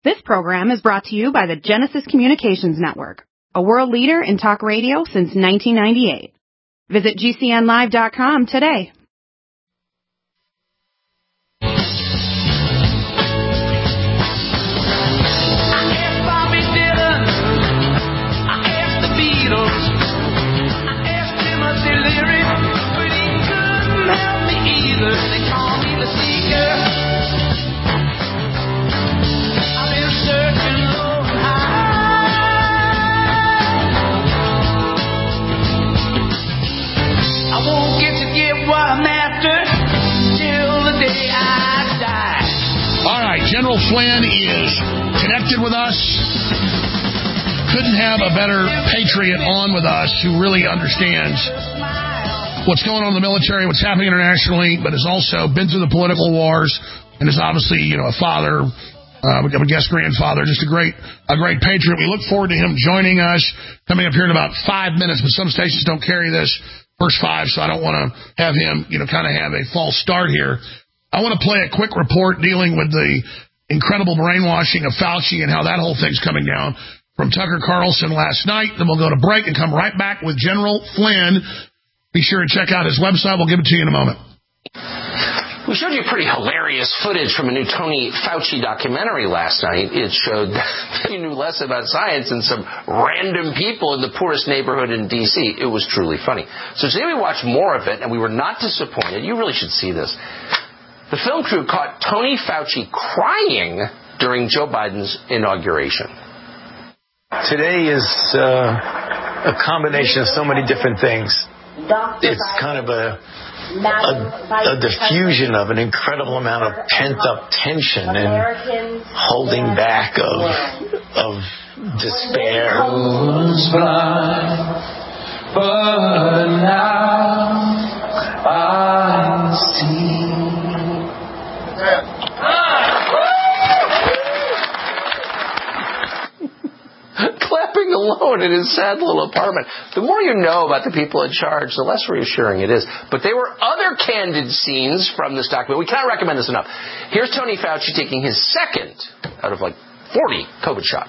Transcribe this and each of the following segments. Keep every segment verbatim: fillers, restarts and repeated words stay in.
This program is brought to you by the Genesis Communications Network, a world leader in talk radio since nineteen ninety-eight. Visit G C N live dot com today. They call me the seeker. I've been searching low and high. I won't get to get what I'm after till the day I die. All right, General Flynn is connected with us. Couldn't have a better patriot on with us who really understands what's going on in the military, what's happening internationally, but has also been through the political wars and is obviously, you know, a father, uh, I guess grandfather, just a great, a great patriot. We look forward to him joining us, coming up here in about five minutes, but some stations don't carry this first five, so I don't want to have him, you know, kind of have a false start here. I want to play a quick report dealing with the incredible brainwashing of Fauci and how that whole thing's coming down from Tucker Carlson last night. Then we'll go to break and come right back with General Flynn. Be sure to check out his website. We'll give it to you in a moment. We showed you pretty hilarious footage from a new Tony Fauci documentary last night. It showed that you knew less about science than some random people in the poorest neighborhood in D C It was truly funny. So today we watched more of it, and we were not disappointed. You really should see this. The film crew caught Tony Fauci crying during Joe Biden's inauguration. Today is uh, a combination of so many different things. It's kind of a, a, a diffusion of an incredible amount of pent-up tension and holding back of, of despair. But now I see. Clapping alone in his sad little apartment. The more you know about the people in charge, the less reassuring it is. But there were other candid scenes from this document. We cannot recommend this enough. Here's Tony Fauci taking his second out of like forty COVID shot.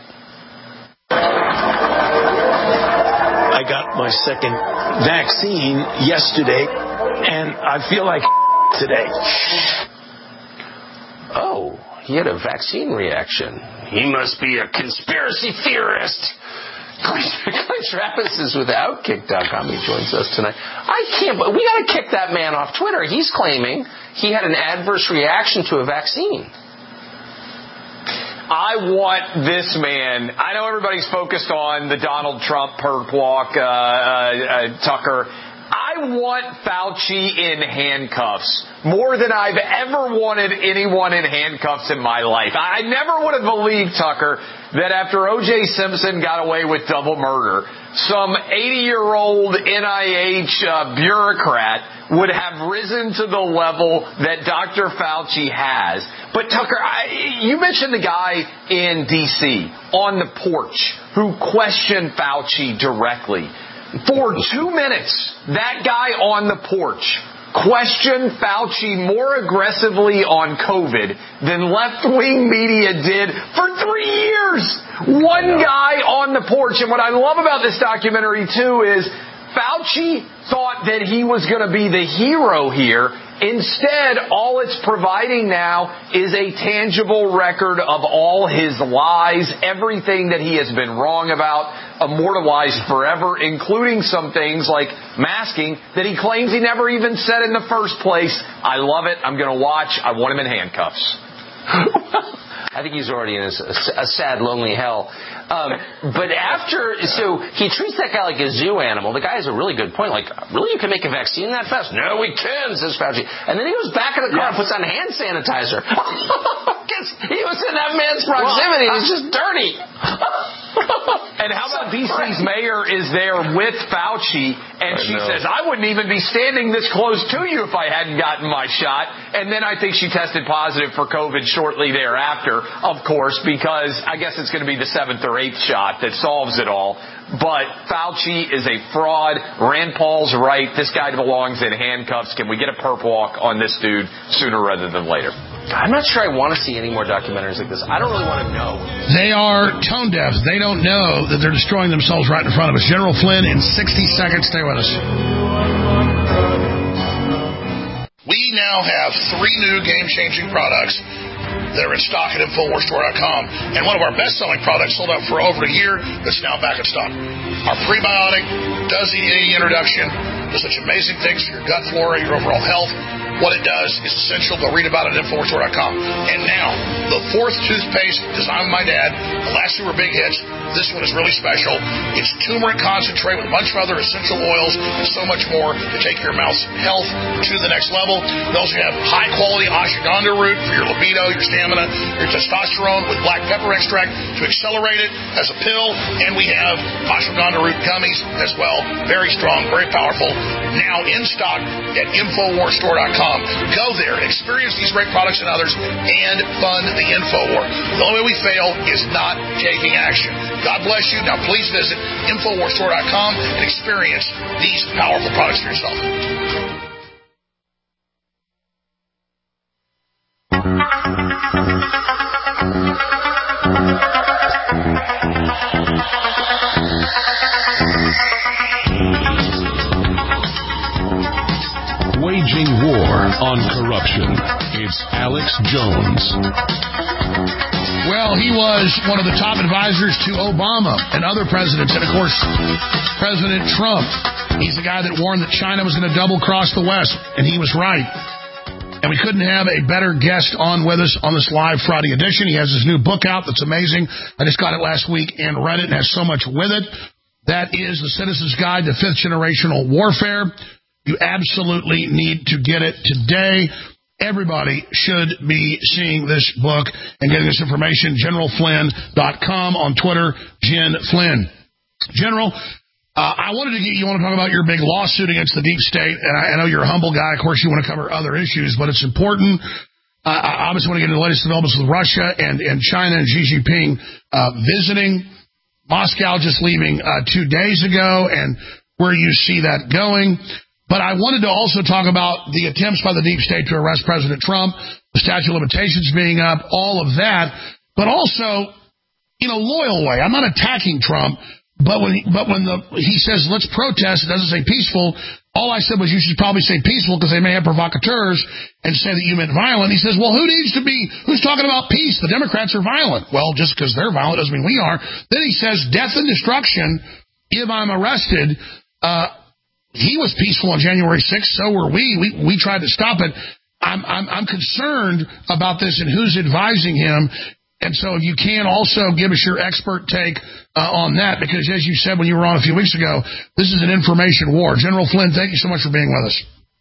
I got my second vaccine yesterday, and I feel like today. Oh, he had a vaccine reaction. He must be a conspiracy theorist. Clay Travis is with Outkick dot com. He joins us tonight. I can't, we got to kick that man off Twitter. He's claiming he had an adverse reaction to a vaccine. I want this man. I know everybody's focused on the Donald Trump perk walk, uh, uh, uh, Tucker. I want Fauci in handcuffs more than I've ever wanted anyone in handcuffs in my life. I never would have believed, Tucker, that after O J Simpson got away with double murder, some eighty-year-old N I H uh, bureaucrat would have risen to the level that Doctor Fauci has. But, Tucker, I, you mentioned the guy in D C on the porch who questioned Fauci directly. For two minutes, that guy on the porch questioned Fauci more aggressively on COVID than left-wing media did for three years. One guy on the porch. And what I love about this documentary, too, is Fauci thought that he was going to be the hero here. Instead, all it's providing now is a tangible record of all his lies, everything that he has been wrong about, immortalized forever, including some things like masking that he claims he never even said in the first place. I love it. I'm going to watch. I want him in handcuffs. I think he's already in a, a sad, lonely hell. Um, but after, so he treats that guy like a zoo animal. The guy has a really good point. Like, really, you can make a vaccine that fast? No, we can, says Fauci. And then he goes back in the car yes. and puts on hand sanitizer. He was in that man's proximity. Well, He's just dirty. And how about D C's mayor is there with Fauci, and I she know. says, I wouldn't even be standing this close to you if I hadn't gotten my shot. And then I think she tested positive for COVID shortly thereafter, of course, because I guess it's going to be the seventh or eighth shot that solves it all. But Fauci is a fraud. Rand Paul's right. This guy belongs in handcuffs. Can we get a perp walk on this dude sooner rather than later? I'm not sure I want to see any more documentaries like this. I don't really want to know. They are tone deaf. They don't know that they're destroying themselves right in front of us. General Flynn in sixty seconds. Stay with us. We now have three new game-changing products that are in stock at Infowars Store dot com. And one of our best-selling products sold out for over a year that's now back in stock. Our prebiotic does the introduction, does such amazing things for your gut flora, your overall health. What it does is essential. Go read about it at Infowars Store dot com. And now, the fourth toothpaste designed by my dad. The last two were big hits. This one is really special. It's turmeric concentrate with a bunch of other essential oils and so much more to take your mouth's health to the next level. We also have high-quality ashwagandha root for your libido, your stamina, your testosterone with black pepper extract to accelerate it as a pill. And we have ashwagandha root gummies as well. Very strong, very powerful. Now in stock at Infowars Store dot com. Go there and experience these great products and others and fund the InfoWar. The only way we fail is not taking action. God bless you. Now please visit Infowars Store dot com and experience these powerful products for yourself. Waging war on corruption. It's Alex Jones. Well, he was one of the top advisors to Obama and other presidents. And, of course, President Trump. He's the guy that warned that China was going to double-cross the West. And he was right. And we couldn't have a better guest on with us on this live Friday edition. He has his new book out that's amazing. I just got it last week and read it and has so much with it. That is The Citizen's Guide to Fifth Generational Warfare. You absolutely need to get it today. Everybody should be seeing this book and getting this information. General Flynn dot com on Twitter, Gen Flynn. General, uh, I wanted to get you want to talk about your big lawsuit against the deep state, and I, I know you're a humble guy. Of course, you want to cover other issues, but it's important. Uh, I obviously want to get into the latest developments with Russia and, and China and Xi Jinping uh, visiting. Moscow just leaving uh, two days ago, and where you see that going. But I wanted to also talk about the attempts by the deep state to arrest President Trump, the statute of limitations being up, all of that, but also in a loyal way. I'm not attacking Trump, but when he, but when the, he says, let's protest, it doesn't say peaceful. All I said was you should probably say peaceful because they may have provocateurs and say that you meant violent. He says, well, who needs to be, who's talking about peace? The Democrats are violent. Well, just because they're violent doesn't mean we are. Then he says death and destruction if I'm arrested. Uh, He was peaceful on January sixth, so were we. We we tried to stop it. I'm I'm, I'm concerned about this and who's advising him. And so if you can also give us your expert take uh, on that, because as you said when you were on a few weeks ago, this is an information war. General Flynn, thank you so much for being with us.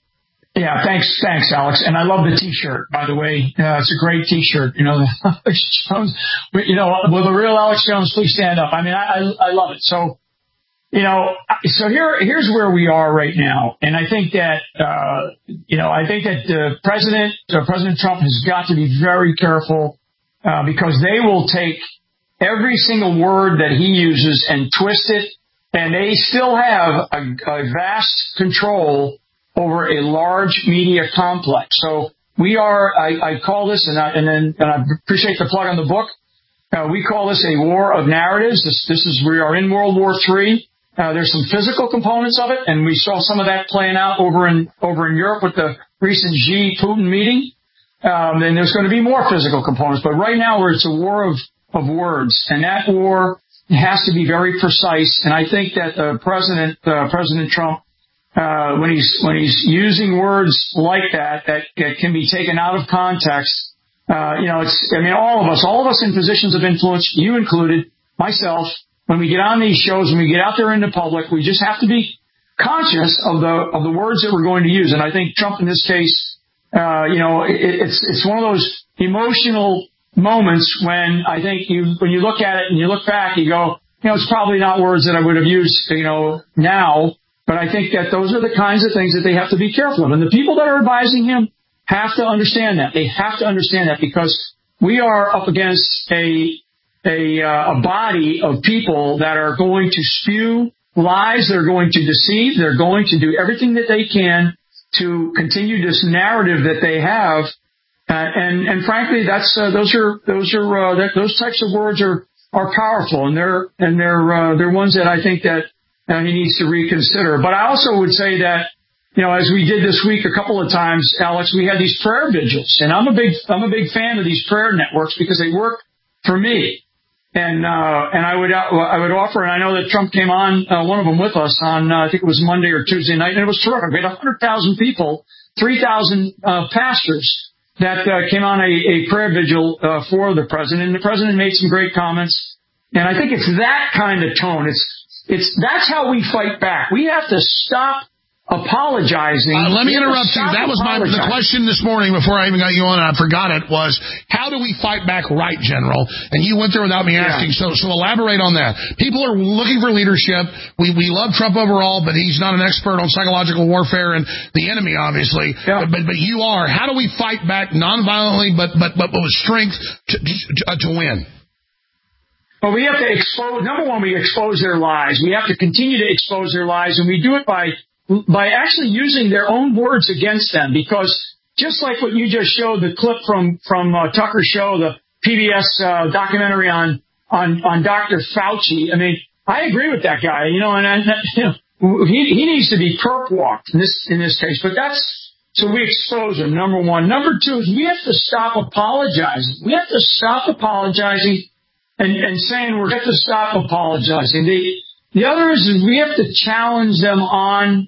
Yeah, thanks, thanks, Alex. And I love the T-shirt, by the way. Uh, it's a great T-shirt. You know, Alex Jones. You know, will the real Alex Jones please stand up? I mean, I I, I love it. So. You know, so here, here's where we are right now. And I think that, uh, you know, I think that the president, uh, President Trump has got to be very careful, uh, because they will take every single word that he uses and twist it. And they still have a, a vast control over a large media complex. So we are, I, I call this, and I, and then, and I appreciate the plug on the book. Uh, we call this a war of narratives. This, this is, we are in World War Three. Uh, there's some physical components of it, and we saw some of that playing out over in over in Europe with the recent Xi-Putin meeting. Um, and there's going to be more physical components. But right now, where it's a war of, of words, and that war has to be very precise. And I think that uh, President uh, President Trump, uh, when he's when he's using words like that, that, that can be taken out of context, uh, you know, it's I mean, all of us, all of us in positions of influence, you included, myself. When we get on these shows, when we get out there in the public, we just have to be conscious of the of the words that we're going to use. And I think Trump, in this case, uh, you know, it, it's it's one of those emotional moments when I think you when you look at it and you look back, you go, you know, it's probably not words that I would have used, you know, now. But I think that those are the kinds of things that they have to be careful of. And the people that are advising him have to understand that. They have to understand that because we are up against a A, uh, a body of people that are going to spew lies, they're going to deceive, they're going to do everything that they can to continue this narrative that they have. Uh, and, and frankly, that's, uh, those are, those are, uh, that, those types of words are, are powerful, and they're, and they're, uh, they're ones that I think that uh, he needs to reconsider. But I also would say that, you know, as we did this week a couple of times, Alex, we had these prayer vigils, and I'm a big, I'm a big fan of these prayer networks because they work for me. And, uh, and I would, I would offer, and I know that Trump came on, uh, one of them with us on, uh, I think it was Monday or Tuesday night, and it was terrific. We had one hundred thousand people, three thousand, uh, pastors that, uh, came on a, a prayer vigil, uh, for the president. And the president made some great comments. And I think it's that kind of tone. It's, it's, that's how we fight back. We have to stop apologizing. Uh, let me interrupt you. That was my the question this morning before I even got you on, and I forgot it, was how do we fight back right, General? And you went there without me asking, yeah. so so elaborate on that. People are looking for leadership. We we love Trump overall, but he's not an expert on psychological warfare and the enemy, obviously. Yeah. But, but but you are. How do we fight back nonviolently, but but but, but with strength to to, uh, to win? Well, we have to expose. Number one, we expose their lies. We have to continue to expose their lies, and we do it by. by actually using their own words against them, because just like what you just showed, the clip from, from uh, Tucker's show, the P B S uh, documentary on, on, on Doctor Fauci, I mean, I agree with that guy, you know, and, and you know, he, he needs to be perp walked in this, in this case, but that's, so we expose him, number one. Number two is we have to stop apologizing. We have to stop apologizing and, and saying we have to stop apologizing. The, the other is, is we have to challenge them on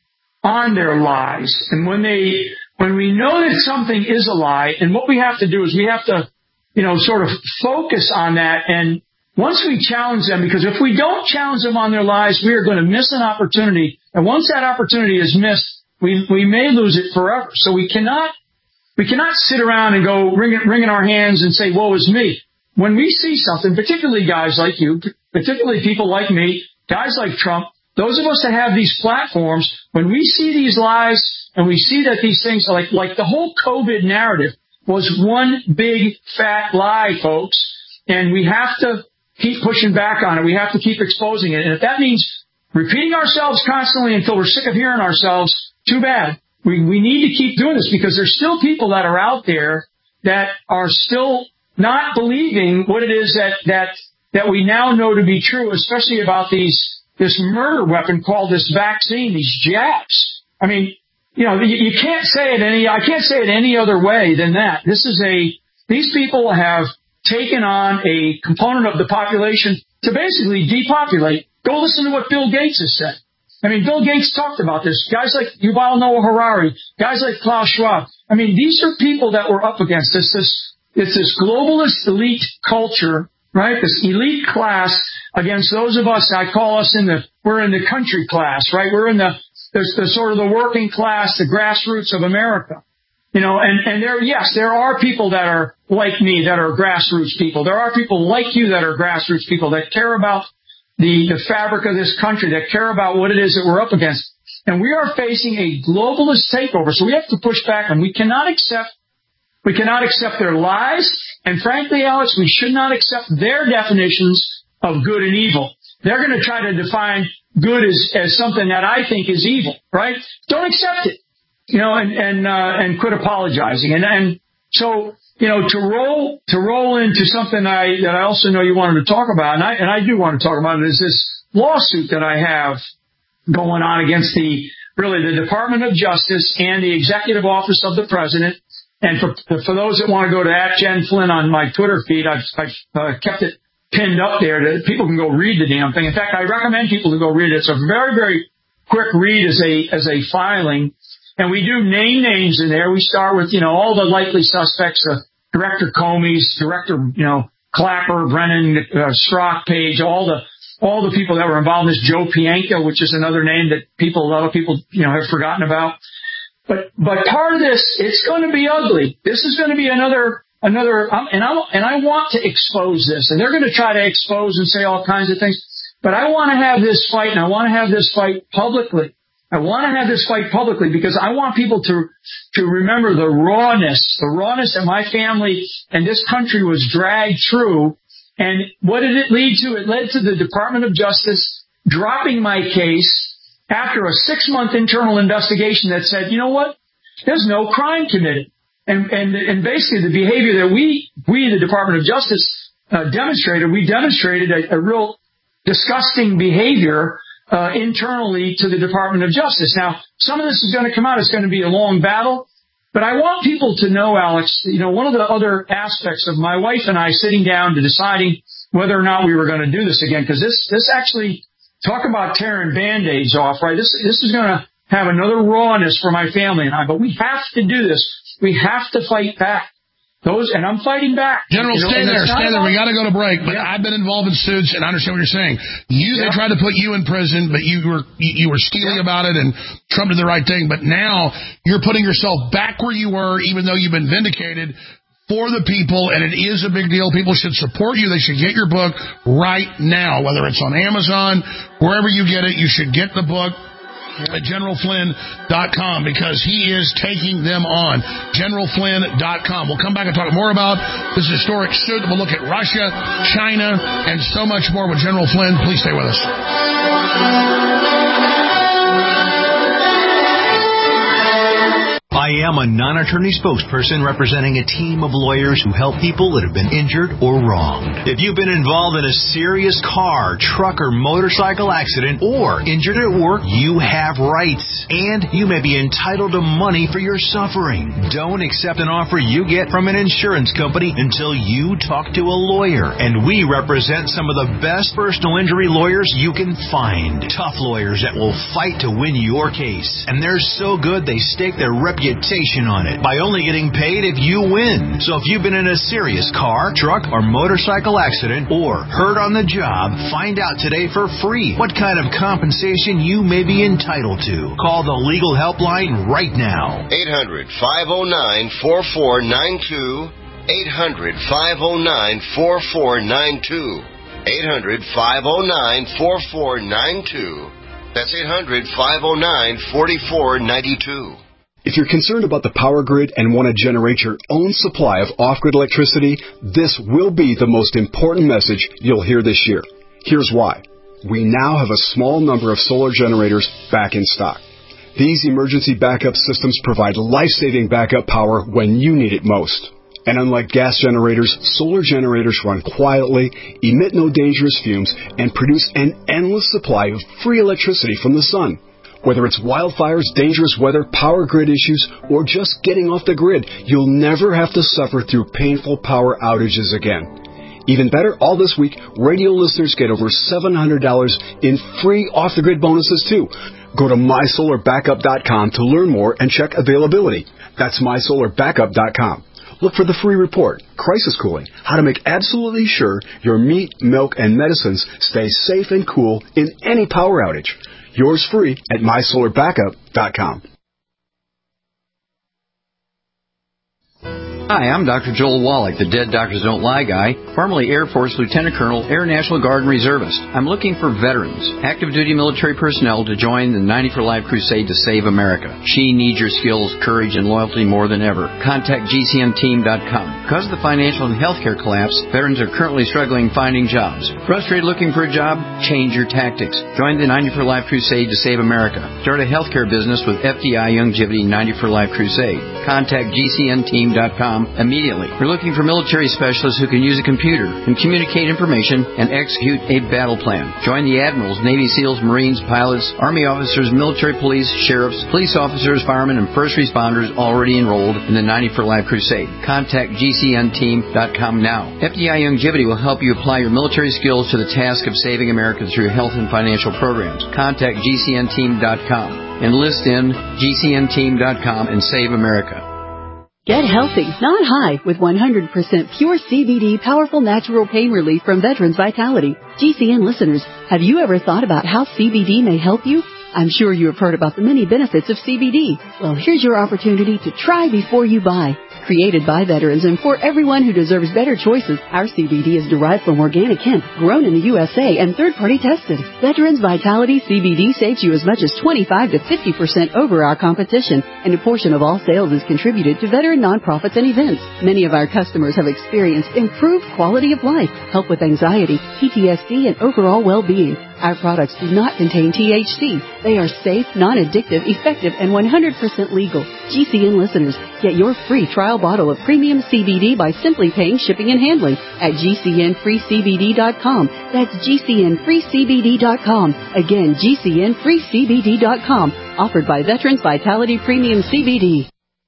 on their lies. And when they, when we know that something is a lie, and what we have to do is we have to, you know, sort of focus on that. And once we challenge them, because if we don't challenge them on their lies, we are going to miss an opportunity. And once that opportunity is missed, we, we may lose it forever. So we cannot, we cannot sit around and go wringing, wringing our hands and say, woe is me. When we see something, particularly guys like you, particularly people like me, guys like Trump, those of us that have these platforms, when we see these lies and we see that these things, like like the whole COVID narrative was one big fat lie, folks, and we have to keep pushing back on it. We have to keep exposing it. And if that means repeating ourselves constantly until we're sick of hearing ourselves, too bad. We we need to keep doing this, because there's still people that are out there that are still not believing what it is that that that we now know to be true, especially about these this murder weapon called this vaccine, these jabs. I mean, you know, you, you can't say it any, I can't say it any other way than that. This is a, these people have taken on a component of the population to basically depopulate. Go listen to what Bill Gates has said. I mean, Bill Gates talked about this. Guys like Yuval Noah Harari, guys like Klaus Schwab. I mean, these are people that we're up against. This, this, it's this globalist elite culture, right? This elite class against those of us, I call us in the, we're in the country class, right? We're in the, the, the sort of the working class, the grassroots of America. You know, and, and there, yes, there are people that are like me that are grassroots people. There are people like you that are grassroots people that care about the, the fabric of this country, that care about what it is that we're up against. And we are facing a globalist takeover. So we have to push back, and we cannot accept, we cannot accept their lies. And frankly, Alex, we should not accept their definitions of good and evil. They're going to try to define good as, as something that I think is evil, right? Don't accept it, you know, and, and, uh, and quit apologizing. And, and so, you know, to roll, to roll into something I, that I also know you wanted to talk about, and I, and I do want to talk about it, is this lawsuit that I have going on against the, really the Department of Justice and the Executive Office of the President. And for, for those that want to go to at Jen Flynn on my Twitter feed, I've, I've uh, kept it pinned up there that people can go read the damn thing. In fact, I recommend people to go read it. It's a very, very quick read as a, as a filing. And we do name names in there. We start with, you know, all the likely suspects, uh, Director Comey's, Director, you know, Clapper, Brennan, uh, Strzok, Page, all the, all the people that were involved in this. Joe Pienka, which is another name that people, a lot of people, you know, have forgotten about. But, but part of this, it's going to be ugly. This is going to be another, Another, um, and I and I want to expose this, and they're going to try to expose and say all kinds of things. But I want to have this fight, and I want to have this fight publicly. I want to have this fight publicly because I want people to to remember the rawness, the rawness that my family and this country was dragged through. And what did it lead to? It led to the Department of Justice dropping my case after a six-month internal investigation that said, you know what? There's no crime committed. And, and, and basically the behavior that we, we, the Department of Justice, uh, demonstrated, we demonstrated a, a real disgusting behavior uh, internally to the Department of Justice. Now, some of this is going to come out. It's going to be a long battle. But I want people to know, Alex, you know, one of the other aspects of my wife and I sitting down to deciding whether or not we were going to do this again, because this, this actually, talk about tearing Band-Aids off, right? This, this is going to have another rawness for my family and I, but we have to do this. We have to fight back. Those, and I'm fighting back. General, you know, stay there, stay there. We got to go to break. But yeah. I've been involved in suits, and I understand what you're saying. You, yeah. They tried to put you in prison, but you were you, you were steely yeah. about it, and Trump did the right thing. But now you're putting yourself back where you were, even though you've been vindicated for the people, and it is a big deal. People should support you. They should get your book right now, whether it's on Amazon, wherever you get it. You should get the book at general flynn dot com because he is taking them on. general flynn dot com. We'll come back and talk more about this historic suit. We'll look at Russia, China, and so much more with General Flynn. Please stay with us. I am a non-attorney spokesperson representing a team of lawyers who help people that have been injured or wronged. If you've been involved in a serious car, truck, or motorcycle accident or injured at work, you have rights, and you may be entitled to money for your suffering. Don't accept an offer you get from an insurance company until you talk to a lawyer, and we represent some of the best personal injury lawyers you can find. Tough lawyers that will fight to win your case, and they're so good they stake their reputation on it by only getting paid if you win. So if you've been in a serious car, truck, or motorcycle accident or hurt on the job, find out today for free what kind of compensation you may be entitled to. Call the legal helpline right now. eight hundred, five oh nine, four four nine two. eight hundred, five oh nine, four four nine two. eight hundred, five oh nine, four four nine two. That's eight hundred, five oh nine, four four nine two. If you're concerned about the power grid and want to generate your own supply of off-grid electricity, this will be the most important message you'll hear this year. Here's why. We now have a small number of solar generators back in stock. These emergency backup systems provide life-saving backup power when you need it most. And unlike gas generators, solar generators run quietly, emit no dangerous fumes, and produce an endless supply of free electricity from the sun. Whether it's wildfires, dangerous weather, power grid issues, or just getting off the grid, you'll never have to suffer through painful power outages again. Even better, all this week, radio listeners get over seven hundred dollars in free off-the-grid bonuses, too. Go to my solar backup dot com to learn more and check availability. That's my solar backup dot com. Look for the free report, Crisis Cooling, how to make absolutely sure your meat, milk, and medicines stay safe and cool in any power outage. Yours free at my solar backup dot com. Hi, I'm Doctor Joel Wallach, the Dead Doctors Don't Lie guy, formerly Air Force Lieutenant Colonel, Air National Guard and Reservist. I'm looking for veterans, active duty military personnel to join the ninety for Life crusade to save America. She needs your skills, courage, and loyalty more than ever. Contact G C N team dot com. Because of the financial and healthcare collapse, veterans are currently struggling finding jobs. Frustrated looking for a job? Change your tactics. Join the ninety for Life crusade to save America. Start a healthcare business with F D I Longevity ninety for Life crusade. Contact G C N team dot com immediately. We're looking for military specialists who can use a computer and communicate information and execute a battle plan. Join the admirals, Navy SEALs, Marines, pilots, Army officers, military police, sheriffs, police officers, firemen, and first responders already enrolled in the ninety for Life crusade. Contact G C N team dot com now. F D I Longevity will help you apply your military skills to the task of saving America through health and financial programs. Contact G C N team dot com. Enlist in G C N team dot com and save America. Get healthy, not high, with one hundred percent pure C B D powerful natural pain relief from Veterans Vitality. G C N listeners, have you ever thought about how C B D may help you? I'm sure you have heard about the many benefits of C B D. Well, here's your opportunity to try before you buy. Created by veterans and for everyone who deserves better choices, our C B D is derived from organic hemp, grown in the U S A and third-party tested. Veterans Vitality C B D saves you as much as twenty-five to fifty percent over our competition, and a portion of all sales is contributed to veteran nonprofits and events. Many of our customers have experienced improved quality of life, help with anxiety, P T S D, and overall well-being. Our products do not contain T H C. They are safe, non-addictive, effective, and one hundred percent legal. G C N listeners, get your free trial bottle of premium C B D by simply paying shipping and handling at G C N free C B D dot com. That's G C N free C B D dot com. Again, G C N free C B D dot com. Offered by Veterans Vitality Premium C B D.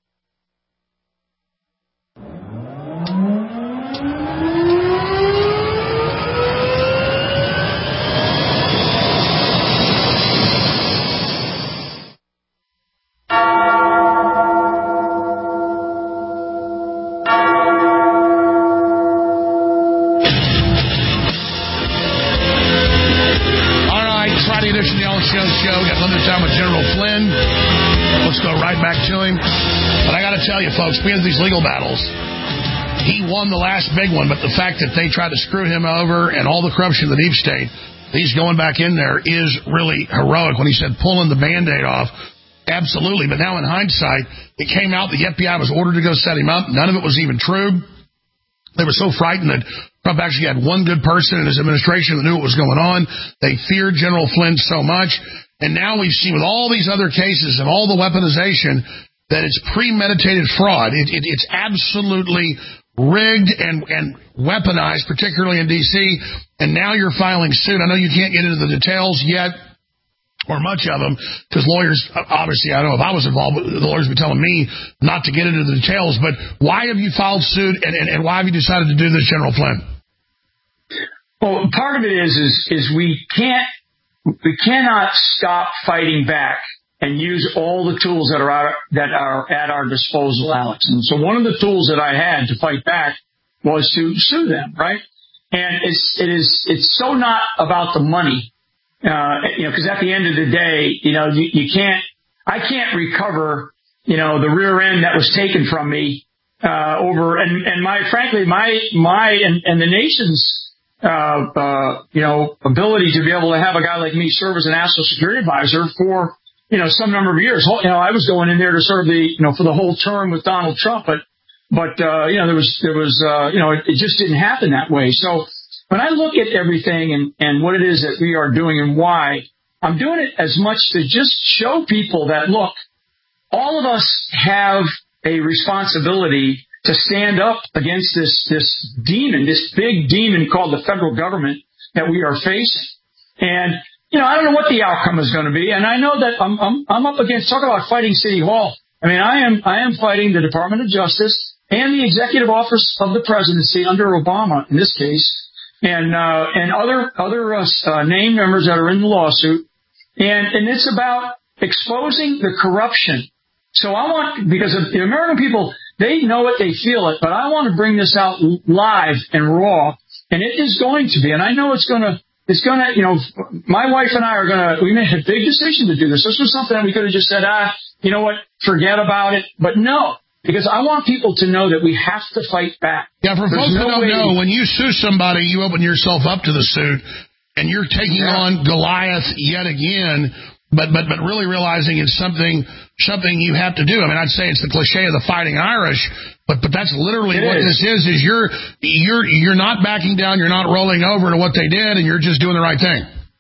Show. Got another time with General Flynn. Let's go right back to him. But I got to tell you, folks, we had these legal battles. He won the last big one, but the fact that they tried to screw him over and all the corruption of the deep state, he's going back in there is really heroic. When he said pulling the Band-Aid off, absolutely. But now in hindsight, it came out the F B I was ordered to go set him up. None of it was even true. They were so frightened that Trump actually had one good person in his administration that knew what was going on. They feared General Flynn so much. And now we've seen with all these other cases and all the weaponization that it's premeditated fraud. It, it, it's absolutely rigged and, and weaponized, particularly in D C. And now you're filing suit. I know you can't get into the details yet, or much of them, because lawyers, obviously, I don't know if I was involved, but the lawyers would be telling me not to get into the details. But why have you filed suit, and, and, and why have you decided to do this, General Flynn? Well, part of it is, is, is we can't, we cannot stop fighting back and use all the tools that are out, that are at our disposal, Alex. And so one of the tools that I had to fight back was to sue them, right? And it's, it is, it's so not about the money. Uh, you know, because at the end of the day, you know, you, you can't, I can't recover, you know, the rear end that was taken from me, uh, over, and, and my, frankly, my, my, and, and the nation's, uh, uh, you know, ability to be able to have a guy like me serve as a national security advisor for, you know, some number of years. You know, I was going in there to serve the, you know, for the whole term with Donald Trump, but, but, uh, you know, there was, there was, uh, you know, it, it just didn't happen that way. So, when I look at everything and, and what it is that we are doing and why, I'm doing it as much to just show people that, look, all of us have a responsibility to stand up against this, this demon, this big demon called the federal government that we are facing. And, you know, I don't know what the outcome is going to be. And I know that I'm, I'm, I'm up against, talk about fighting City Hall. I mean, I am, I am fighting the Department of Justice and the executive office of the presidency under Obama in this case. And, uh, and other, other, uh, uh, name members that are in the lawsuit. And, and it's about exposing the corruption. So I want, because the American people, they know it, they feel it, but I want to bring this out live and raw. And it is going to be, and I know it's going to, it's going to, you know, my wife and I are going to, we made a big decision to do this. This was something that we could have just said, ah, you know what, forget about it. But no. Because I want people to know that we have to fight back. Yeah, for There's folks no that don't way know, when you sue somebody, you open yourself up to the suit, and you're taking yeah. on Goliath yet again, but, but, but really realizing it's something something you have to do. I mean, I'd say it's the cliche of the Fighting Irish, but but that's literally it what is. this is, is you're, you're, you're not backing down, you're not rolling over to what they did, and you're just doing the right thing.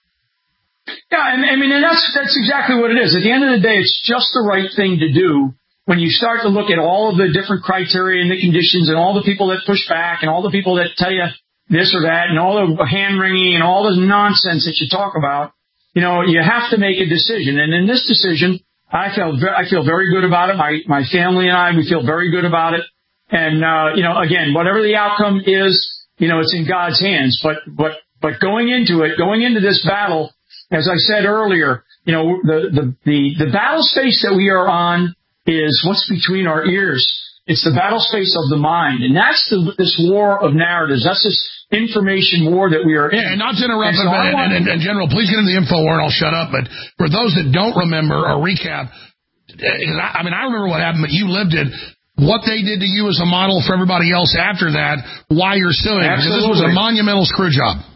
Yeah, and I mean, and that's that's exactly what it is. At the end of the day, it's just the right thing to do. When you start to look at all of the different criteria and the conditions and all the people that push back and all the people that tell you this or that and all the hand-wringing and all the nonsense that you talk about, you know, you have to make a decision. And in this decision, I feel I feel very good about it. My my family and I, we feel very good about it. And, uh, you know, again, whatever the outcome is, you know, it's in God's hands. But but but going into it, going into this battle, as I said earlier, you know, the the the, the battle space that we are on is what's between our ears. It's the battle space of the mind. And that's the, this war of narratives. That's this information war that we are in. And not to interrupt, and, so and, want, and, and, and General, please get into the info war and I'll shut up. But for those that don't remember or recap, I mean, I remember what happened, but you lived it. What they did to you as a model for everybody else after that, why you're suing. Because this was a monumental screw job.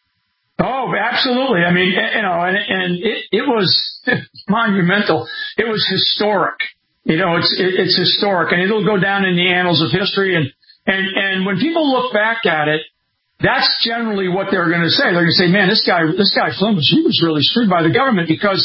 Oh, absolutely. I mean, you know, and, and it, it was monumental. It was historic. You know, it's it, it's historic, and it'll go down in the annals of history. And, and, and when people look back at it, that's generally what they're going to say. They're going to say, man, this guy, this guy Flynn, he was really screwed by the government, because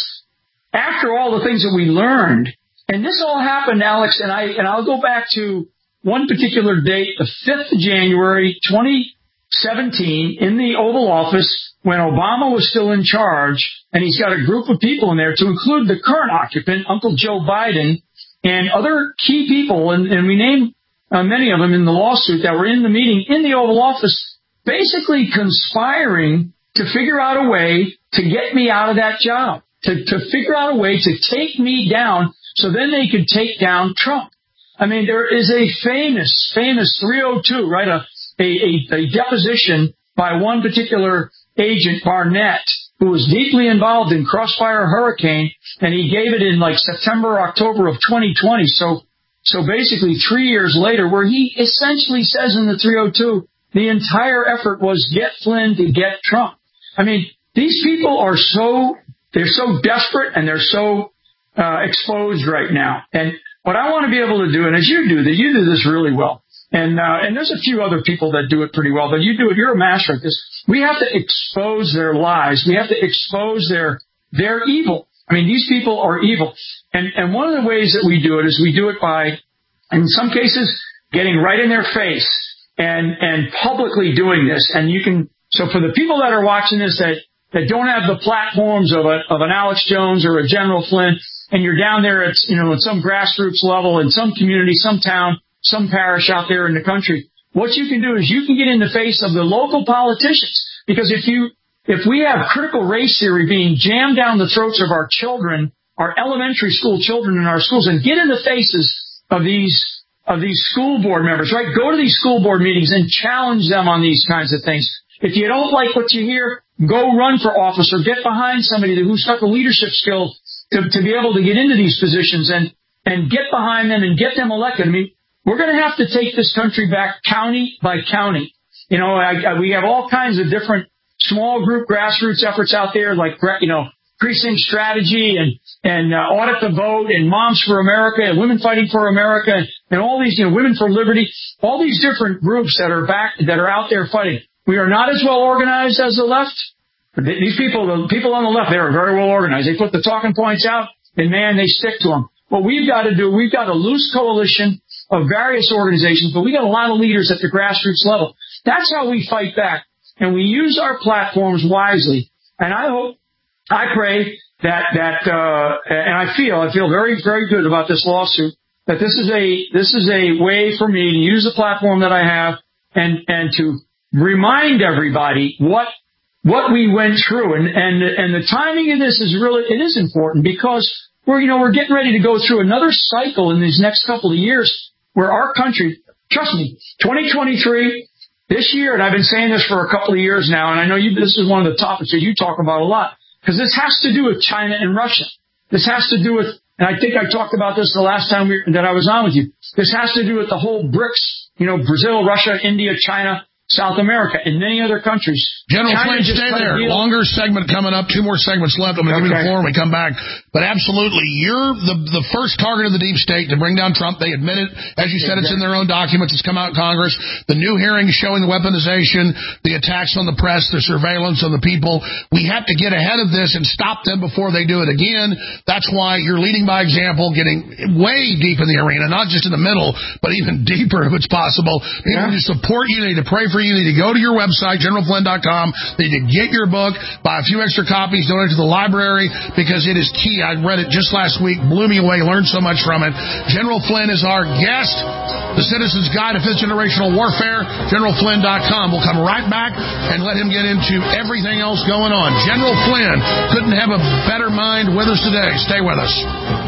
after all the things that we learned, and this all happened, Alex, and I, and I'll go back to one particular date, the fifth of January, twenty seventeen, in the Oval Office, when Obama was still in charge, and he's got a group of people in there, to include the current occupant, Uncle Joe Biden, and other key people, and, and we named uh, many of them in the lawsuit that were in the meeting in the Oval Office, basically conspiring to figure out a way to get me out of that job, to, to figure out a way to take me down so then they could take down Trump. I mean, there is a famous, famous three oh two, right, a, a, a, a deposition by one particular agent, Barnett, who was deeply involved in Crossfire Hurricane, and he gave it in like September, October of twenty twenty. So, so basically three years later, where he essentially says in the three oh two, the entire effort was get Flynn to get Trump. I mean, these people are so, they're so desperate and they're so uh, exposed right now. And what I want to be able to do, and as you do, that you do this really well. And, uh, and there's a few other people that do it pretty well, but you do it. You're a master at this. We have to expose their lies. We have to expose their, their evil. I mean, these people are evil. And, and one of the ways that we do it is we do it by, in some cases, getting right in their face and, and publicly doing this. And you can, so for the people that are watching this that, that don't have the platforms of a, of an Alex Jones or a General Flynn, and you're down there at, you know, at some grassroots level in some community, some town, some parish out there in the country, what you can do is you can get in the face of the local politicians. Because if you, if we have critical race theory being jammed down the throats of our children, our elementary school children in our schools, and get in the faces of these, of these school board members, right? Go to these school board meetings and challenge them on these kinds of things. If you don't like what you hear, go run for office or get behind somebody who's got the leadership skills to, to be able to get into these positions and, and get behind them and get them elected. I mean, we're going to have to take this country back county by county. You know, I, I, we have all kinds of different small group grassroots efforts out there, like, you know, precinct strategy and, and uh, audit the vote and Moms for America and Women Fighting for America and, and all these, you know, Women for Liberty, all these different groups that are back, that are out there fighting. We are not as well organized as the left. These people, the people on the left, they are very well organized. They put the talking points out and man, they stick to them. What we've got to do, we've got a loose coalition of various organizations, but we got a lot of leaders at the grassroots level. That's how we fight back. And we use our platforms wisely. And I hope, I pray that, that, uh, and I feel, I feel very, very good about this lawsuit, that this is a, this is a way for me to use the platform that I have and, and to remind everybody what, what we went through. And, and, and the timing of this is really, it is important because we're, you know, we're getting ready to go through another cycle in these next couple of years where our country, trust me, twenty twenty-three, this year, and I've been saying this for a couple of years now, and I know you, this is one of the topics that you talk about a lot, because this has to do with China and Russia. This has to do with, and I think I talked about this the last time we, that I was on with you, this has to do with the whole BRICS, you know, Brazil, Russia, India, China, South America, and many other countries. General Flynn, stay there. Longer segment coming up. Two more segments left. I'm going to okay. give you the floor when we come back. But absolutely, you're the the first target of the deep state to bring down Trump. They admit it. As you said, it's in their own documents. It's come out in Congress. The new hearings showing the weaponization, the attacks on the press, the surveillance on the people. We have to get ahead of this and stop them before they do it again. That's why you're leading by example, getting way deep in the arena, not just in the middle, but even deeper if it's possible. People yeah. need to support you. They need to pray for you. You need to go to your website, general flynn dot com. They need to get your book, buy a few extra copies, donate to the library, because it is key. I read it just last week, blew me away, learned so much from it. General Flynn is our guest. The Citizen's Guide to Fifth Generational Warfare, general flynn dot com. We'll come right back and let him get into everything else going on. General Flynn couldn't have a better mind with us today. Stay with us.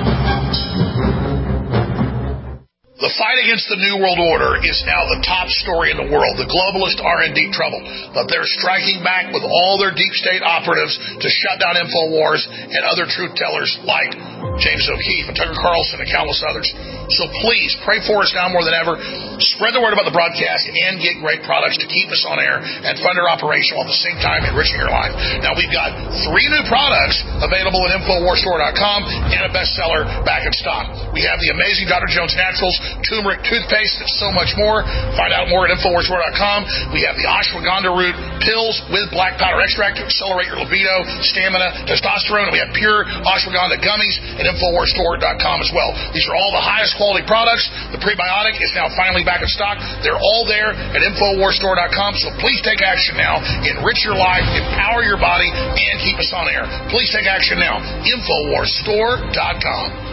The fight against the New World Order is now the top story in the world. The globalists are in deep trouble, but they're striking back with all their deep state operatives to shut down InfoWars and other truth tellers like James O'Keefe and Tucker Carlson and countless others. So please, pray for us now more than ever. Spread the word about the broadcast and get great products to keep us on air and fund our operation while at the same time enriching your life. Now, we've got three new products available at Infowars Store dot com and a bestseller back in stock. We have the amazing Doctor Jones Naturals turmeric toothpaste and so much more. Find out more at Infowars Store dot com. We have the ashwagandha root pills with black powder extract to accelerate your libido, stamina, testosterone. And we have pure ashwagandha gummies at Infowars Store dot com as well. These are all the highest quality products. The prebiotic is now finally back in stock. They're all there at Infowars Store dot com. So please take action now. Enrich your life, empower your body, and keep us on air. Please take action now. Infowars Store dot com.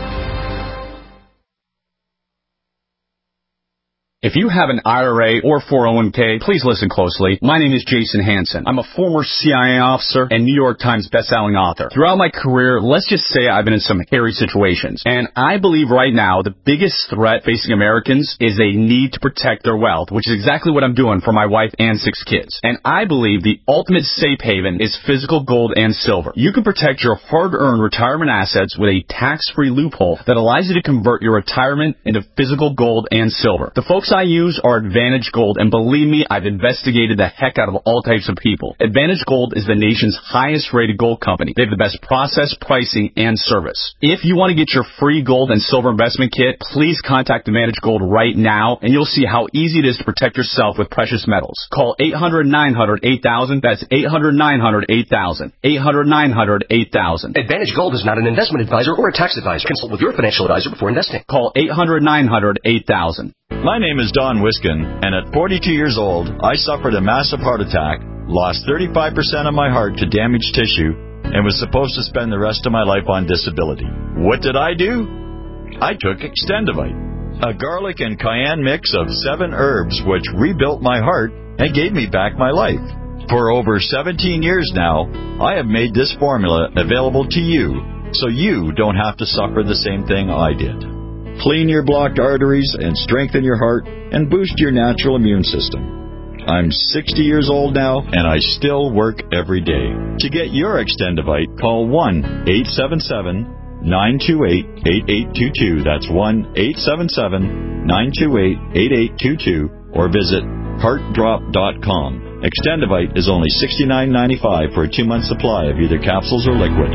If you have an I R A or four oh one k, please listen closely. My name is Jason Hansen. I'm a former C I A officer and New York Times bestselling author. Throughout my career, let's just say I've been in some hairy situations. And I believe right now the biggest threat facing Americans is a need to protect their wealth, which is exactly what I'm doing for my wife and six kids. And I believe the ultimate safe haven is physical gold and silver. You can protect your hard-earned retirement assets with a tax-free loophole that allows you to convert your retirement into physical gold and silver. The folks I use are Advantage Gold, and believe me, I've investigated the heck out of all types of people. Advantage Gold is the nation's highest rated gold company. They have the best process, pricing, and service. If you want to get your free gold and silver investment kit, please contact Advantage Gold right now, and you'll see how easy it is to protect yourself with precious metals. Call eight hundred, nine hundred, eight thousand. That's eight hundred, nine hundred, eight thousand. eight hundred, nine hundred, eight thousand. Advantage Gold is not an investment advisor or a tax advisor. Consult with your financial advisor before investing. Call eight hundred, nine hundred, eight thousand. My name is Don Wiskin, and at forty-two years old, I suffered a massive heart attack, lost thirty-five percent of my heart to damaged tissue, and was supposed to spend the rest of my life on disability. What did I do? I took Extendivite, a garlic and cayenne mix of seven herbs which rebuilt my heart and gave me back my life. For over seventeen years now, I have made this formula available to you, so you don't have to suffer the same thing I did. Clean your blocked arteries and strengthen your heart and boost your natural immune system. I'm sixty years old now, and I still work every day. To get your Extendivite, call one eight seven seven, nine two eight, eight eight two two. That's one eight seven seven, nine two eight, eight eight two two, or visit heart drop dot com. Extendivite is only sixty-nine ninety-five for a two-month supply of either capsules or liquid.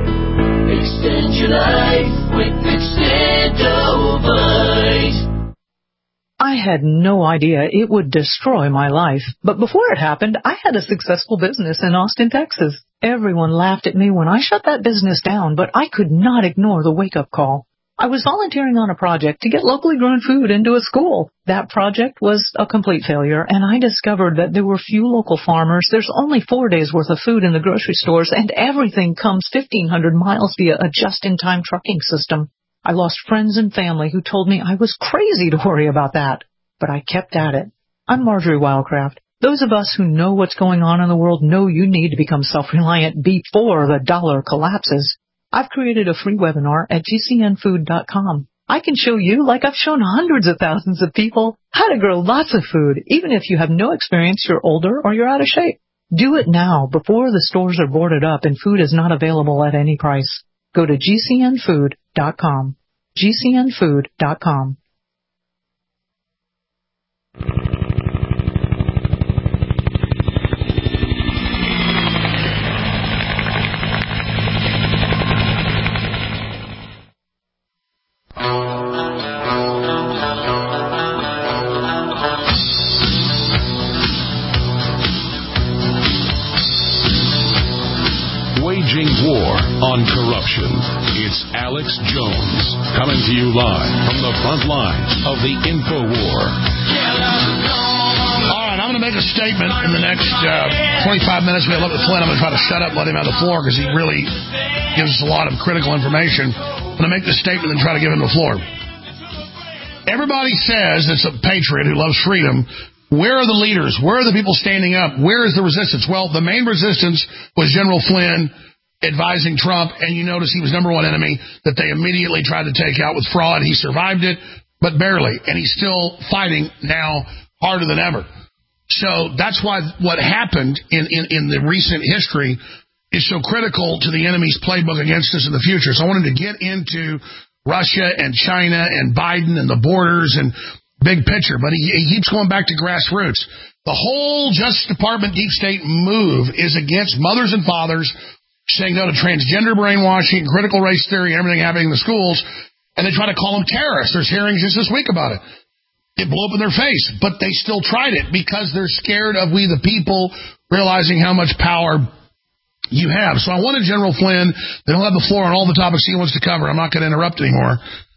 Extend your life with Extendovite. I had no idea it would destroy my life, but before it happened, I had a successful business in Austin, Texas. Everyone laughed at me when I shut that business down, but I could not ignore the wake-up call. I was volunteering on a project to get locally grown food into a school. That project was a complete failure, and I discovered that there were few local farmers. There's only four days' worth of food in the grocery stores, and everything comes fifteen hundred miles via a just-in-time trucking system. I lost friends and family who told me I was crazy to worry about that, but I kept at it. I'm Marjorie Wildcraft. Those of us who know what's going on in the world know you need to become self-reliant before the dollar collapses. I've created a free webinar at G C N food dot com. I can show you, like I've shown hundreds of thousands of people, how to grow lots of food, even if you have no experience, you're older, or you're out of shape. Do it now before the stores are boarded up and food is not available at any price. Go to G C N food dot com. G C N food dot com. Waging war on corruption. It's Alex Jones coming to you live from the front lines of the InfoWar. All right, I'm going to make a statement in the next uh, twenty-five minutes. We have Elizabeth Flynn. I'm going to try to shut up, let him have the floor, because he really gives us a lot of critical information. I'm going to make this statement and try to give him the floor. Everybody says that's a patriot who loves freedom. Where are the leaders? Where are the people standing up? Where is the resistance? Well, the main resistance was General Flynn advising Trump, and you notice he was number one enemy that they immediately tried to take out with fraud. He survived it, but barely, and he's still fighting now harder than ever. So that's why what happened in, in, in the recent history is so critical to the enemy's playbook against us in the future. So I wanted to get into Russia and China and Biden and the borders and big picture, but he, he keeps going back to grassroots. The whole Justice Department deep state move is against mothers and fathers saying no to transgender brainwashing, critical race theory, everything happening in the schools, and they try to call them terrorists. There's hearings just this week about it. It blew up in their face, but they still tried it because they're scared of we the people realizing how much power you have. So I wanted General Flynn, they don't have the floor on all the topics he wants to cover, I'm not going to interrupt anymore,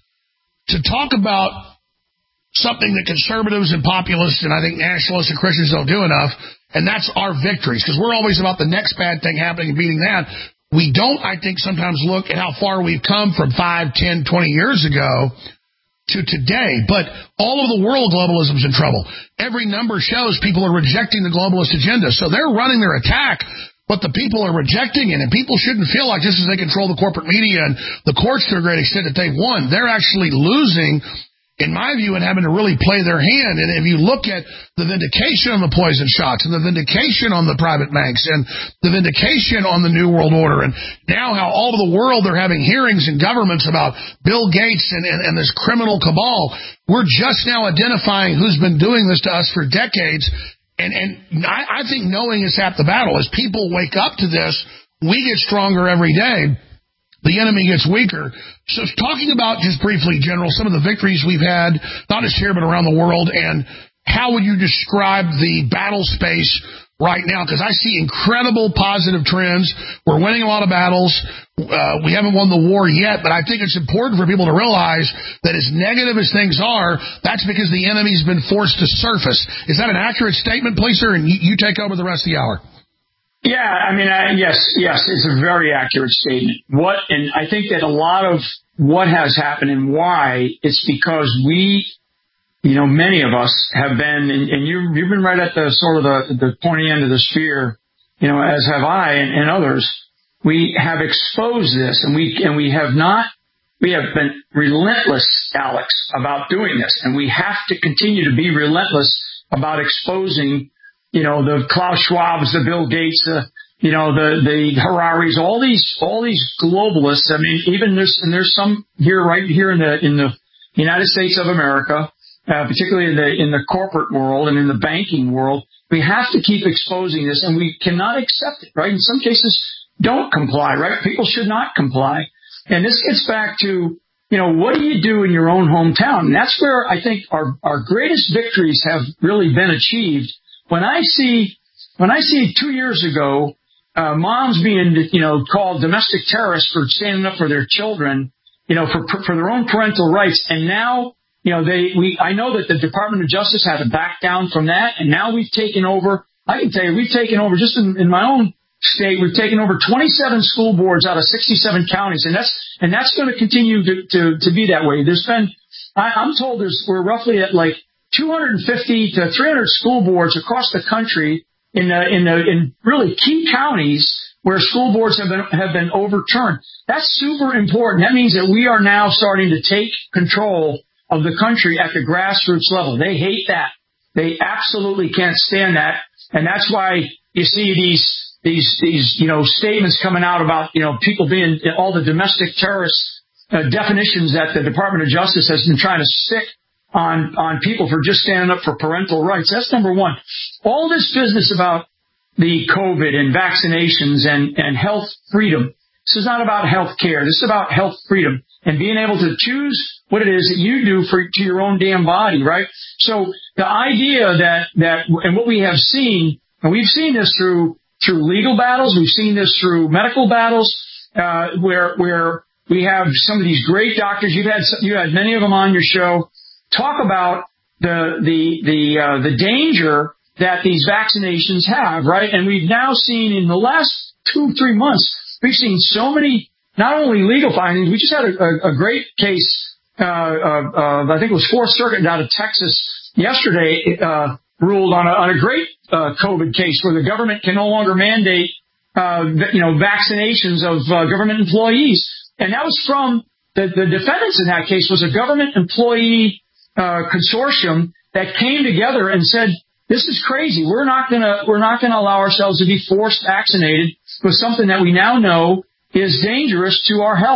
to talk about something that conservatives and populists and I think nationalists and Christians don't do enough, and that's our victories, because we're always about the next bad thing happening and beating that. We don't, I think, sometimes look at how far we've come from five, ten, twenty years ago to today. But all over the world, globalism's in trouble. Every number shows people are rejecting the globalist agenda. So they're running their attack, but the people are rejecting it, and people shouldn't feel like just as they control the corporate media and the courts to a great extent that they've won. They're actually losing, in my view, and having to really play their hand. And if you look at the vindication on the poison shots and the vindication on the private banks and the vindication on the New World Order, and now how all over the world they're having hearings in governments about Bill Gates and, and, and this criminal cabal, we're just now identifying who's been doing this to us for decades. And, and I, I think knowing is half the battle. As people wake up to this, we get stronger every day. The enemy gets weaker. So talking about, just briefly, General, some of the victories we've had, not just here but around the world, and how would you describe the battle space right now? Because I see incredible positive trends. We're winning a lot of battles. Uh, we haven't won the war yet, but I think it's important for people to realize that as negative as things are, that's because the enemy's been forced to surface. Is that an accurate statement, please, sir? And you, you take over the rest of the hour. Yeah, I mean, uh, yes, yes, it's a very accurate statement. What, and I think that a lot of what has happened and why, it's because we, you know, many of us have been, and, and you, you've been right at the sort of the, the pointy end of the spear, you know, as have I and, and others. We have exposed this, and we, and we have not, we have been relentless, Alex, about doing this, and we have to continue to be relentless about exposing, you know, the Klaus Schwabs, the Bill Gates, uh, you know, the, the Hararis, all these, all these globalists. I mean, even there's, and there's some here, right here in the, in the United States of America, uh, particularly in the, in the corporate world and in the banking world. We have to keep exposing this, and we cannot accept it, right? In some cases, don't comply, right? People should not comply. And this gets back to, you know, what do you do in your own hometown? And that's where I think our, our greatest victories have really been achieved. When I see, when I see two years ago, uh, moms being, you know, called domestic terrorists for standing up for their children, you know, for, for their own parental rights. And now, you know, they, we, I know that the Department of Justice had to back down from that. And now we've taken over, I can tell you, we've taken over just in, in my own state, we've taken over twenty-seven school boards out of sixty-seven counties. And that's, and that's going to continue to, to, to be that way. There's been, I, I'm told there's, we're roughly at like two hundred fifty to three hundred school boards across the country in the, in the, in really key counties where school boards have been, have been overturned. That's super important. That means that we are now starting to take control of the country at the grassroots level. They hate that. They absolutely can't stand that. And that's why you see these, these, these, you know, statements coming out about, you know, people being all the domestic terrorist uh, definitions that the Department of Justice has been trying to stick on, on people for just standing up for parental rights. That's number one. All this business about the COVID and vaccinations and, and health freedom. This is not about health care. This is about health freedom and being able to choose what it is that you do for to your own damn body, right? So the idea that, that, and what we have seen, and we've seen this through, through legal battles, we've seen this through medical battles, uh, where, where we have some of these great doctors. You've had, you had many of them on your show. Talk about the the the uh, the danger that these vaccinations have, right? And we've now seen in the last two three months, we've seen so many not only legal findings. We just had a, a, a great case. Uh, uh, uh, I think it was Fourth Circuit out of Texas yesterday uh, ruled on a, on a great uh, COVID case where the government can no longer mandate uh, you know vaccinations of uh, government employees, and that was from the the defendants in that case was a government employee Uh, consortium that came together and said, this is crazy. We're not gonna, we're not gonna allow ourselves to be forced vaccinated with something that we now know is dangerous to our health.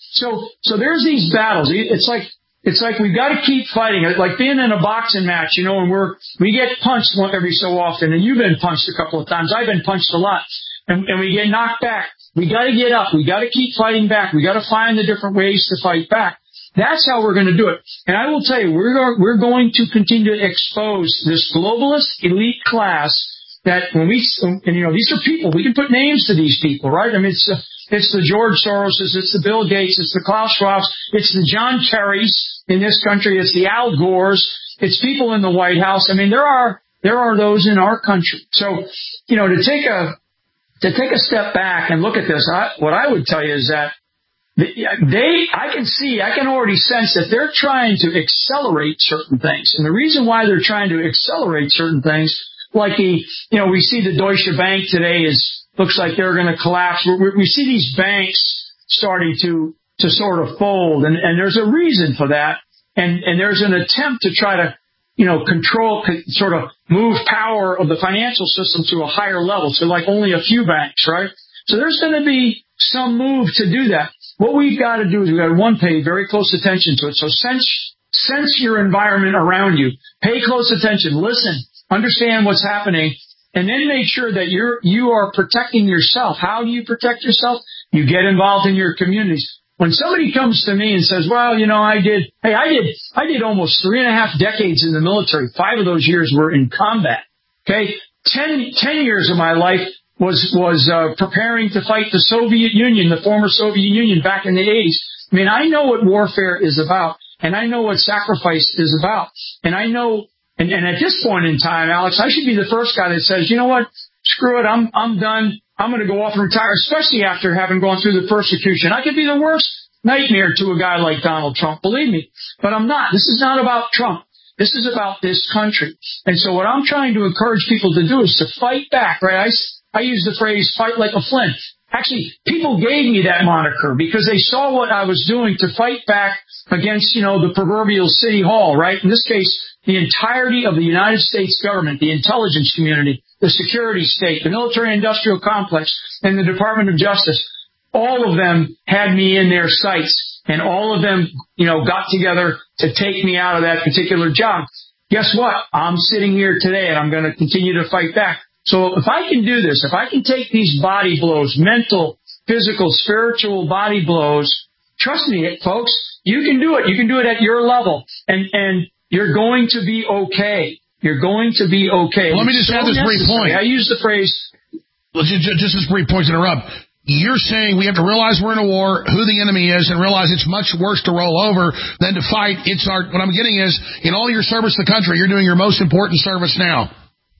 So, so there's these battles. It's like, it's like we've got to keep fighting. Like being in a boxing match, you know, and we're, we get punched every so often, and you've been punched a couple of times. I've been punched a lot, and, and we get knocked back. We got to get up. We got to keep fighting back. We got to find the different ways to fight back. That's how we're going to do it. And I will tell you, we're going, we're going to continue to expose this globalist elite class that when we, and you know, these are people, we can put names to these people, right? I mean, it's, uh, it's the George Soroses, it's the Bill Gates, it's the Klaus Schwabs, it's the John Kerrys in this country, it's the Al Gores, it's people in the White House. I mean, there are, there are those in our country. So, you know, to take a, to take a step back and look at this, I, what I would tell you is that They, I can see, I can already sense that they're trying to accelerate certain things. And the reason why they're trying to accelerate certain things, like the, you know, we see the Deutsche Bank today is, looks like they're going to collapse. We, we see these banks starting to, to sort of fold. And, and there's a reason for that. And, and there's an attempt to try to, you know, control, sort of move power of the financial system to a higher level. So like only a few banks, right? So there's going to be some move to do that. What we've got to do is we've got to, one, pay very close attention to it. So sense, sense your environment around you. Pay close attention. Listen. Understand what's happening. And then make sure that you're, you are protecting yourself. How do you protect yourself? You get involved in your communities. When somebody comes to me and says, well, you know, I did, hey, I did, I did almost three and a half decades in the military. Five of those years were in combat. Okay. Ten, ten years of my life was, was, uh, preparing to fight the Soviet Union, the former Soviet Union back in the eighties. I mean, I know what warfare is about, and I know what sacrifice is about. And I know, and, and at this point in time, Alex, I should be the first guy that says, you know what? Screw it. I'm, I'm done. I'm going to go off and retire, especially after having gone through the persecution. I could be the worst nightmare to a guy like Donald Trump, believe me. But I'm not. This is not about Trump. This is about this country. And so what I'm trying to encourage people to do is to fight back, right? I, I use the phrase fight like a flint. Actually, people gave me that moniker because they saw what I was doing to fight back against, you know, the proverbial city hall, right? In this case, the entirety of the United States government, the intelligence community, the security state, the military-industrial complex, and the Department of Justice. All of them had me in their sights, and all of them, you know, got together to take me out of that particular job. Guess what? I'm sitting here today, and I'm going to continue to fight back. So if I can do this, if I can take these body blows, mental, physical, spiritual body blows, trust me, folks, you can do it. You can do it at your level, and and you're going to be okay. You're going to be okay. Well, let me just so add this brief point. I use the phrase. Well, just, just this brief point to interrupt. You're saying we have to realize we're in a war, who the enemy is, and realize it's much worse to roll over than to fight. It's our. What I'm getting is, in all your service to the country, you're doing your most important service now.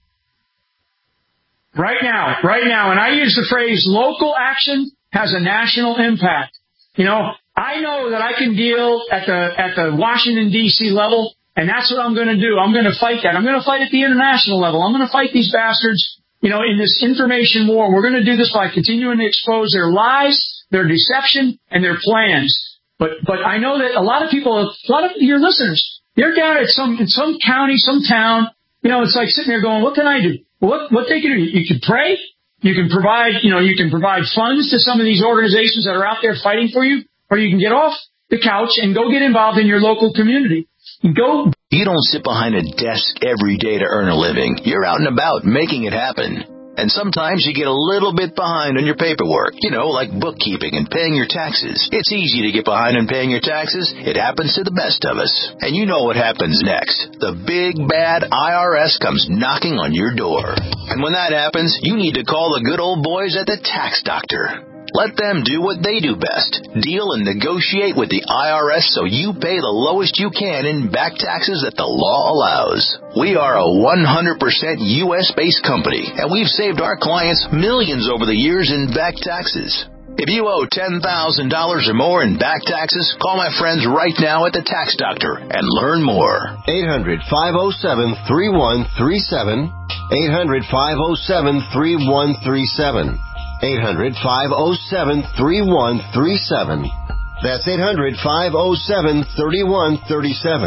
Right now, right now, and I use the phrase local action has a national impact. You know, I know that I can deal at the at the Washington, D C level, and that's what I'm going to do. I'm going to fight that. I'm going to fight at the international level. I'm going to fight these bastards, you know, in this information war. We're going to do this by continuing to expose their lies, their deception, and their plans. But but I know that a lot of people, a lot of your listeners, they're down at some in some county, some town. You know, it's like sitting there going, what can I do? What what they can do? You can pray. You can provide, you know, you can provide funds to some of these organizations that are out there fighting for you, or you can get off the couch and go get involved in your local community. Go. You don't sit behind a desk every day to earn a living. You're out and about making it happen. And sometimes you get a little bit behind on your paperwork, you know, like bookkeeping and paying your taxes. It's easy to get behind on paying your taxes. It happens to the best of us. And you know what happens next. The big, bad I R S comes knocking on your door. And when that happens, you need to call the good old boys at the Tax Doctor. Let them do what they do best. Deal and negotiate with the I R S so you pay the lowest you can in back taxes that the law allows. We are a one hundred percent U S-based company, and we've saved our clients millions over the years in back taxes. If you owe ten thousand dollars or more in back taxes, call my friends right now at the Tax Doctor and learn more. eight hundred, five oh seven, three one three seven. eight hundred, five oh seven, three one three seven. eight hundred, five oh seven, three one three seven. That's eight hundred, five oh seven, three one three seven.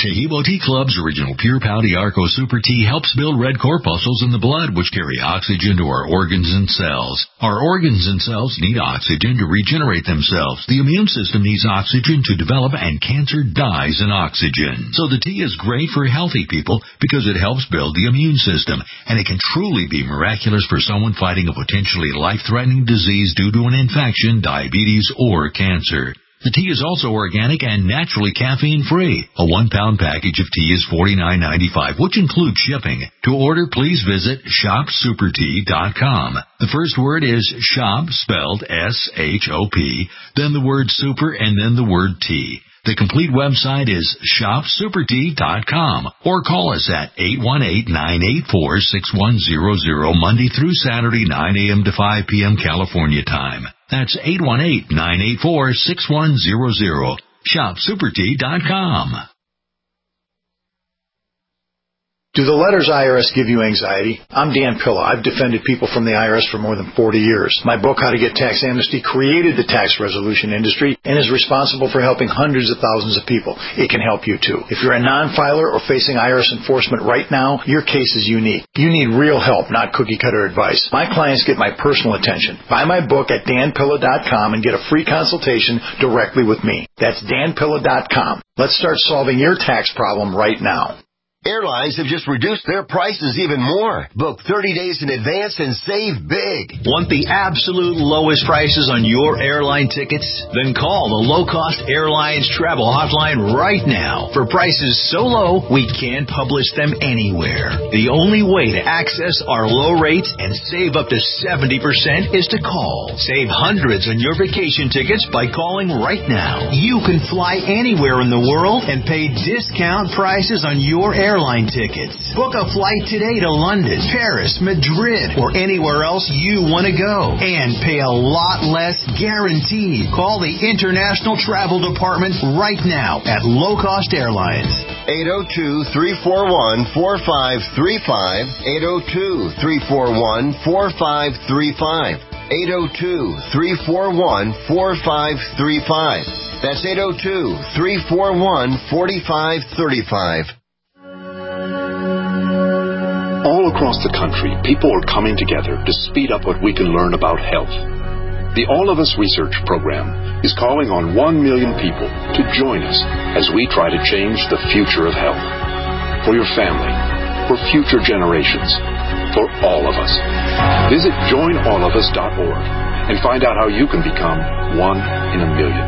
Chehibo Tea Club's original Pure Pau Arco Super Tea helps build red corpuscles in the blood, which carry oxygen to our organs and cells. Our organs and cells need oxygen to regenerate themselves. The immune system needs oxygen to develop, and cancer dies in oxygen. So the tea is great for healthy people because it helps build the immune system, and it can truly be miraculous for someone fighting a potentially life-threatening disease due to an infection, diabetes, or cancer. The tea is also organic and naturally caffeine-free. A one-pound package of tea is forty-nine ninety-five, which includes shipping. To order, please visit shop super tea dot com. The first word is shop, spelled S H O P, then the word super, and then the word tea. The complete website is shop super tea dot com, or call us at eight one eight, nine eight four, six one zero zero Monday through Saturday, nine a.m. to five p.m. California time. That's eight one eight, nine eight four, six one zero zero. shop super tea dot com. Do the letters I R S give you anxiety? I'm Dan Pilla. I've defended people from the I R S for more than forty years. My book, How to Get Tax Amnesty, created the tax resolution industry and is responsible for helping hundreds of thousands of people. It can help you too. If you're a non-filer or facing I R S enforcement right now, your case is unique. You need real help, not cookie-cutter advice. My clients get my personal attention. Buy my book at dan pilla dot com and get a free consultation directly with me. That's dan pilla dot com. Let's start solving your tax problem right now. Airlines have just reduced their prices even more. Book thirty days in advance and save big. Want the absolute lowest prices on your airline tickets? Then call the Low Cost Airlines Travel Hotline right now. For prices so low, we can't publish them anywhere. The only way to access our low rates and save up to seventy percent is to call. Save hundreds on your vacation tickets by calling right now. You can fly anywhere in the world and pay discount prices on your airline airline tickets. Book a flight today to London, Paris, Madrid, or anywhere else you want to go, and pay a lot less guaranteed. Call the International Travel Department right now at Low Cost Airlines. eight oh two, three four one, four five three five, eight oh two, three four one, four five three five, eight oh two, three four one, four five three five. That's eight oh two, three four one, four five three five. All across the country, people are coming together to speed up what we can learn about health. The All of Us Research Program is calling on one million people to join us as we try to change the future of health. For your family, for future generations, for all of us. Visit join all of us dot org and find out how you can become one in a million.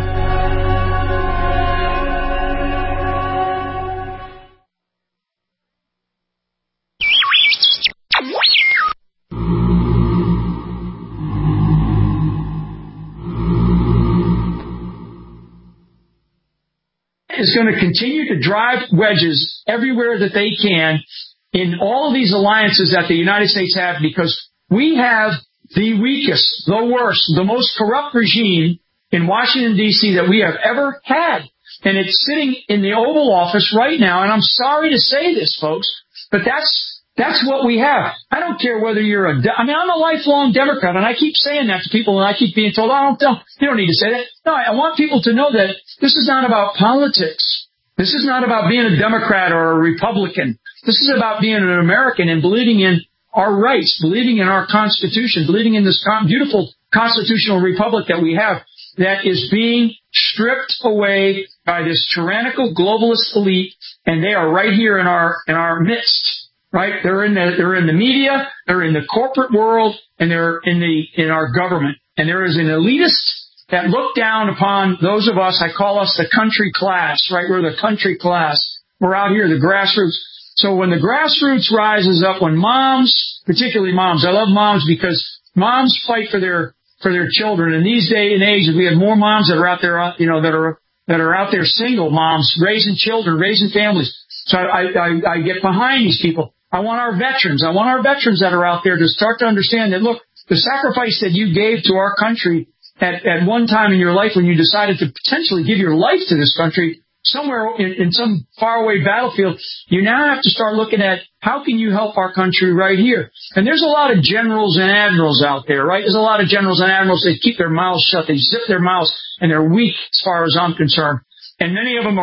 Is going to continue to drive wedges everywhere that they can in all of these alliances that the United States have, because we have the weakest, the worst, the most corrupt regime in Washington, D C that we have ever had. And it's sitting in the Oval Office right now. And I'm sorry to say this, folks, but that's That's what we have. I don't care whether you're a, de- I mean, I'm a lifelong Democrat, and I keep saying that to people, and I keep being told, I don't, don't, you don't need to say that. No, I want people to know that this is not about politics. This is not about being a Democrat or a Republican. This is about being an American and believing in our rights, believing in our Constitution, believing in this beautiful constitutional republic that we have that is being stripped away by this tyrannical globalist elite, and they are right here in our, in our midst. Right? They're in the, they're in the media, they're in the corporate world, and they're in the, in our government. And there is an elitist that look down upon those of us, I call us the country class, right? We're the country class. We're out here, the grassroots. So when the grassroots rises up, when moms, particularly moms, I love moms because moms fight for their, for their children. In these day and age, we have more moms that are out there, you know, that are, that are out there single moms, raising children, raising families. So I, I, I get behind these people. I want our veterans. I want our veterans that are out there to start to understand that, look, the sacrifice that you gave to our country at, at one time in your life when you decided to potentially give your life to this country, somewhere in, in some faraway battlefield, you now have to start looking at how can you help our country right here. And there's a lot of generals and admirals out there, right? There's a lot of generals and admirals. They keep their mouths shut. They zip their mouths, and they're weak as far as I'm concerned. And many of them are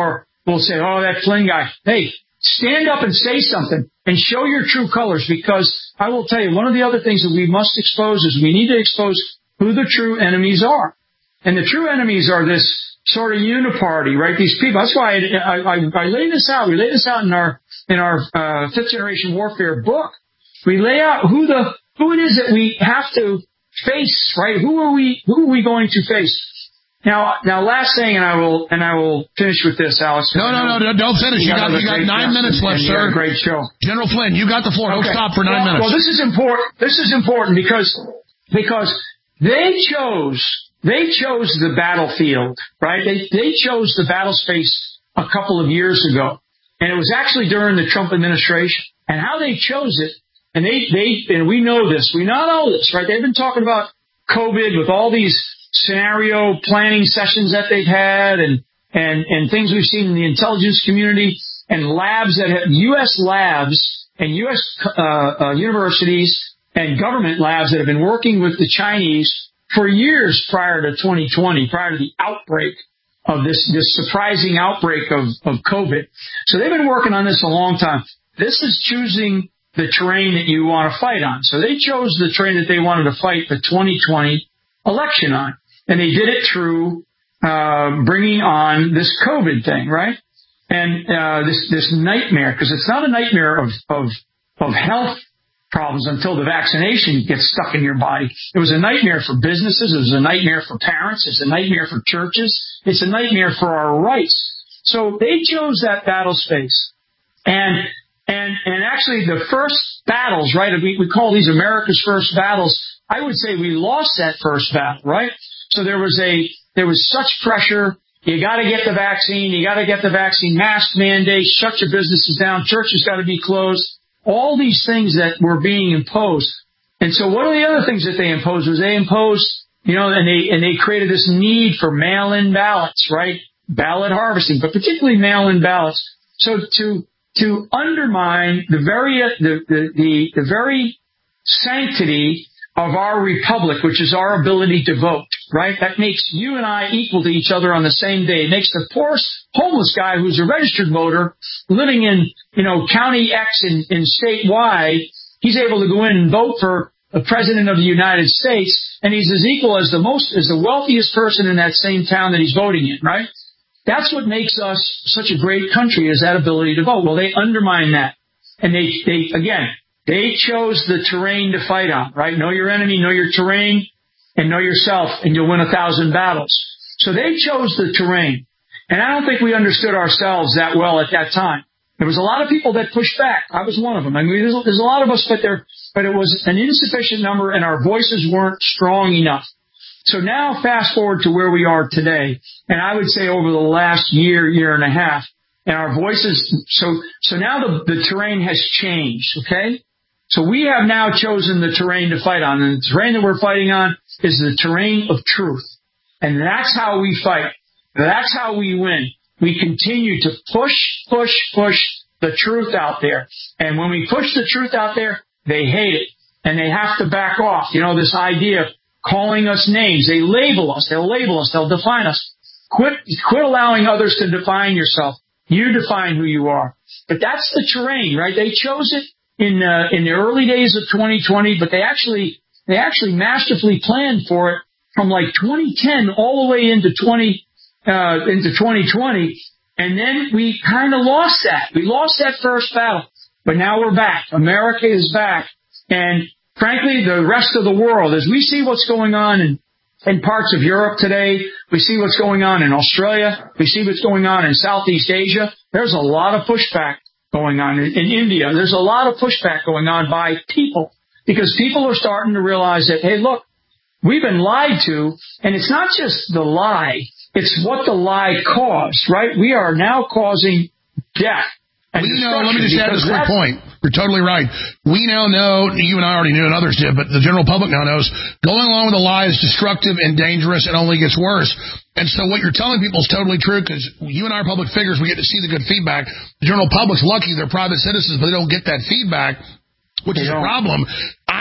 will say, oh, that Flynn guy. Hey, stand up and say something and show your true colors, because I will tell you, one of the other things that we must expose is we need to expose who the true enemies are. And the true enemies are this sort of uniparty, right? These people. That's why I, I, I lay this out. We lay this out in our in our uh, Fifth Generation Warfare book. We lay out who the who it is that we have to face, right? Who are we? Who are we going to face? Now, now, last thing, and I will, and I will finish with this, Alex. No, no, no, no, don't finish. You got, you got nine minutes left, sir. Great show, General Flynn. You got the floor. Don't okay. stop for nine well, minutes. Well, this is important. This is important because because they chose they chose the battlefield, right? They they chose the battle space a couple of years ago, and it was actually during the Trump administration. And how they chose it, and they they and we know this. We not know this, right? They've been talking about COVID with all these scenario planning sessions that they've had, and, and, and things we've seen in the intelligence community, and labs that have, U S labs and U S uh, uh, universities and government labs that have been working with the Chinese for years prior to twenty twenty, prior to the outbreak of this, this surprising outbreak of, of COVID. So they've been working on this a long time. This is choosing the terrain that you want to fight on. So they chose the terrain that they wanted to fight the twenty twenty election on. And they did it through uh bringing on this COVID thing, right? And uh this this nightmare, because it's not a nightmare of of of health problems until the vaccination gets stuck in your body. It was a nightmare for businesses. It was a nightmare for parents. It's a nightmare for churches. It's a nightmare for our rights. So they chose that battle space. And and and actually the first battles, right? We, we call these America's first battles. I would say we lost that first battle, right? So there was a, there was such pressure. You got to get the vaccine. You got to get the vaccine. Mask mandates. Shut your businesses down. Churches got to be closed. All these things that were being imposed. And so one of the other things that they imposed was they imposed, you know, and they, and they created this need for mail-in ballots, right? Ballot harvesting, but particularly mail-in ballots. So to, to undermine the very, the, the, the, the very sanctity of our republic, which is our ability to vote, right? That makes you and I equal to each other on the same day. It makes the poorest homeless guy who's a registered voter living in, you know, county X in, in state Y, he's able to go in and vote for the president of the United States, and he's as equal as the most, as the wealthiest person in that same town that he's voting in, right? That's what makes us such a great country, is that ability to vote. Well, they undermine that. And they, they, again, they chose the terrain to fight on, right? Know your enemy, know your terrain, and know yourself, and you'll win a thousand battles. So they chose the terrain. And I don't think we understood ourselves that well at that time. There was a lot of people that pushed back. I was one of them. I mean, there's, there's a lot of us, but there, but it was an insufficient number, and our voices weren't strong enough. So now fast forward to where we are today, and I would say over the last year, year and a half, and our voices, so, so now the, the terrain has changed, okay? So we have now chosen the terrain to fight on, and the terrain that we're fighting on is the terrain of truth. And that's how we fight. That's how we win. We continue to push, push, push the truth out there. And when we push the truth out there, they hate it. And they have to back off. You know, this idea of calling us names. They label us. They'll label us. They'll define us. Quit, quit allowing others to define yourself. You define who you are. But that's the terrain, right? They chose it in uh, in the early days of twenty twenty, but they actually they actually masterfully planned for it from like twenty ten all the way into twenty uh, into twenty twenty, and then we kind of lost that. We lost that first battle, but now we're back. America is back, and frankly, the rest of the world, as we see what's going on in in parts of Europe today, we see what's going on in Australia, we see what's going on in Southeast Asia. There's a lot of pushback going on in, in India. There's a lot of pushback going on by people, because people are starting to realize that, hey, look, we've been lied to, and it's not just the lie, it's what the lie caused, right? We are now causing death. We know, let me just add this quick point. You're totally right. We now know, you and I already knew and others did, but the general public now knows, going along with a lie is destructive and dangerous and only gets worse. And so what you're telling people is totally true, because you and I are public figures, we get to see the good feedback. The general public's lucky, they're private citizens, but they don't get that feedback, which is a problem. I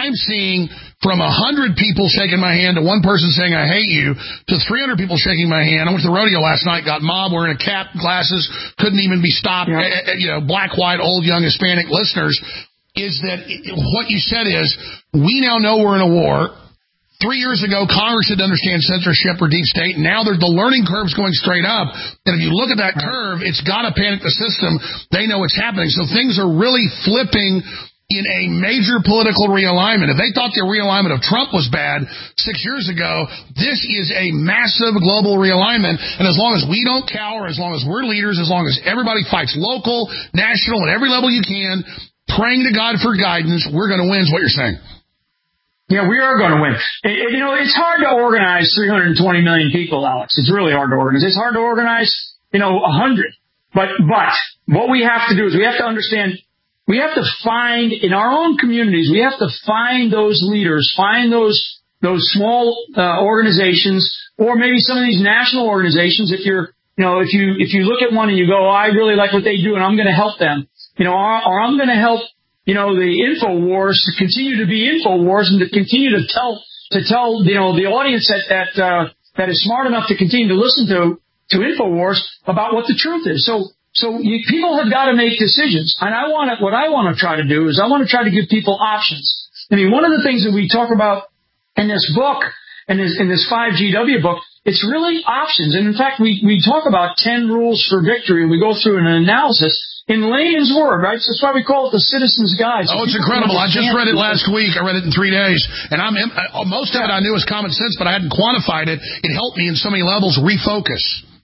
I'm seeing from one hundred people shaking my hand to one person saying, I hate you, to three hundred people shaking my hand. I went to the rodeo last night, got mobbed, wearing a cap, glasses, couldn't even be stopped. Yeah. You know, black, white, old, young, Hispanic listeners, is that what you said is, we now know we're in a war. Three years ago, Congress didn't understand censorship or deep state. Now the learning curve's going straight up. And if you look at that curve, it's got to panic the system. They know what's happening. So things are really flipping in a major political realignment. If they thought the realignment of Trump was bad six years ago, this is a massive global realignment. And as long as we don't cower, as long as we're leaders, as long as everybody fights local, national, at every level you can, praying to God for guidance, we're going to win is what you're saying. Yeah, we are going to win. It, it, you know, it's hard to organize three hundred twenty million people, Alex. It's really hard to organize. It's hard to organize, you know, one hundred. But, but what we have to do is we have to understand, we have to find in our own communities, we have to find those leaders, find those, those small, uh, organizations, or maybe some of these national organizations. If you're, you know, if you, if you look at one and you go, oh, I really like what they do and I'm going to help them, you know, or, or I'm going to help, you know, the InfoWars to continue to be InfoWars and to continue to tell, to tell, you know, the audience that, that, uh, that is smart enough to continue to listen to, to InfoWars about what the truth is. So, so you, people have got to make decisions. And I want to, what I want to try to do is I want to try to give people options. I mean, one of the things that we talk about in this book, in this, in this five G W book, it's really options. And in fact, we, we talk about ten rules for victory and we go through an analysis in layman's word, right? So that's why we call it the Citizen's Guide. So oh, it's incredible. I just read it last week. I read it in three days. And I'm most of it I knew was common sense, but I hadn't quantified it. It helped me in so many levels refocus.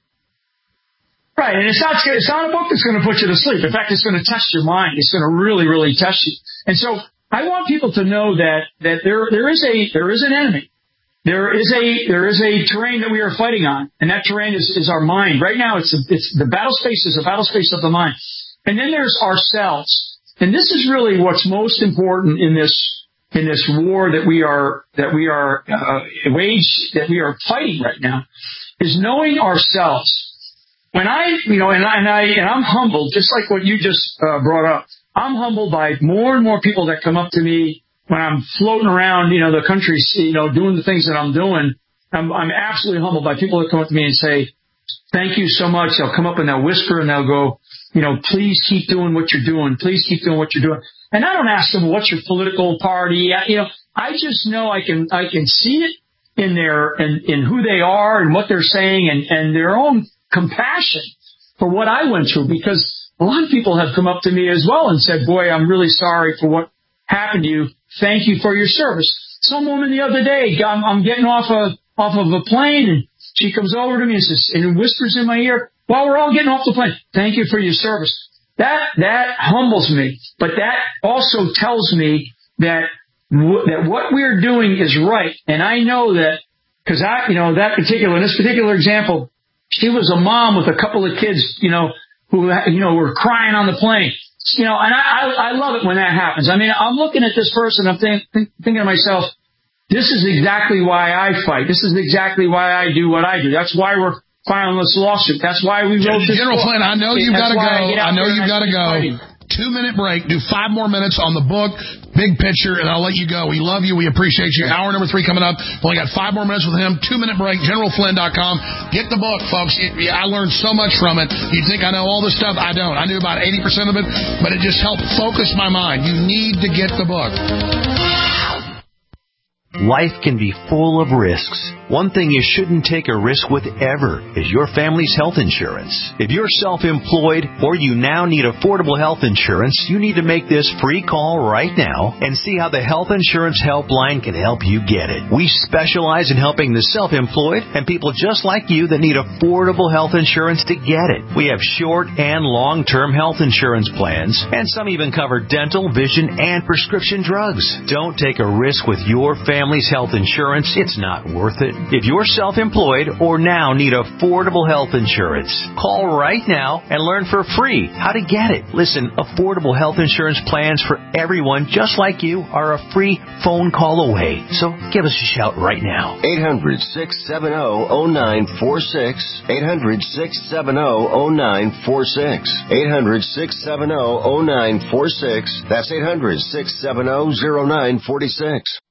Right. And it's not, it's not a book that's going to put you to sleep. In fact, it's going to test your mind. It's going to really, really test you. And so I want people to know that, that there, there is a, there is an enemy. There is a, there is a terrain that we are fighting on. And that terrain is, is our mind. Right now, it's, a, it's the battle space is a battle space of the mind. And then there's ourselves. And this is really what's most important in this, in this war that we are, that we are, uh, waged, that we are fighting right now, is knowing ourselves. When I, you know, and I, and I, and I'm humbled, just like what you just, uh, brought up. I'm humbled by more and more people that come up to me when I'm floating around, you know, the country, you know, doing the things that I'm doing. I'm, I'm absolutely humbled by people that come up to me and say, thank you so much. They'll come up and they'll whisper and they'll go, you know, please keep doing what you're doing. Please keep doing what you're doing. And I don't ask them, what's your political party? I, you know, I just know I can, I can see it in their, in, in who they are and what they're saying and, and their own compassion for what I went through, because a lot of people have come up to me as well and said, boy, I'm really sorry for what happened to you. Thank you for your service. Some woman the other day, I'm, I'm getting off a, off of a plane and she comes over to me and says, and whispers in my ear, while we're all getting off the plane, thank you for your service. That, that humbles me, but that also tells me that, w- that what we're doing is right. And I know that, cause I, you know, that particular, in this particular example, she was a mom with a couple of kids, you know, who, you know, were crying on the plane. You know, and I, I, I love it when that happens. I mean, I'm looking at this person, I'm think, think, thinking to myself, this is exactly why I fight. This is exactly why I do what I do. That's why we're filing this lawsuit. That's why we wrote this General book. Flynn, I know you've got to go. I, I know you've got to go. Fighting. Two minute break. Do five more minutes on the book, big picture, and I'll let you go. We love you. We appreciate you. Hour number three coming up. Only got five more minutes with him. Two minute break. General Flynn dot com. Get the book, folks. It, I learned so much from it. You think I know all this stuff? I don't. I knew about eighty percent of it, but it just helped focus my mind. You need to get the book. Life can be full of risks. One thing you shouldn't take a risk with ever is your family's health insurance. If you're self-employed or you now need affordable health insurance, you need to make this free call right now and see how the Health Insurance Helpline can help you get it. We specialize in helping the self-employed and people just like you that need affordable health insurance to get it. We have short and long-term health insurance plans, and some even cover dental, vision, and prescription drugs. Don't take a risk with your family's health insurance. It's not worth it. If you're self-employed or now need affordable health insurance, call right now and learn for free how to get it. Listen, affordable health insurance plans for everyone just like you are a free phone call away. So give us a shout right now. eight hundred, six seven zero, zero nine four six. eight hundred, six seven zero, zero nine four six. eight hundred, six seven zero, zero nine four six. That's eight hundred, six seven zero, zero nine four six.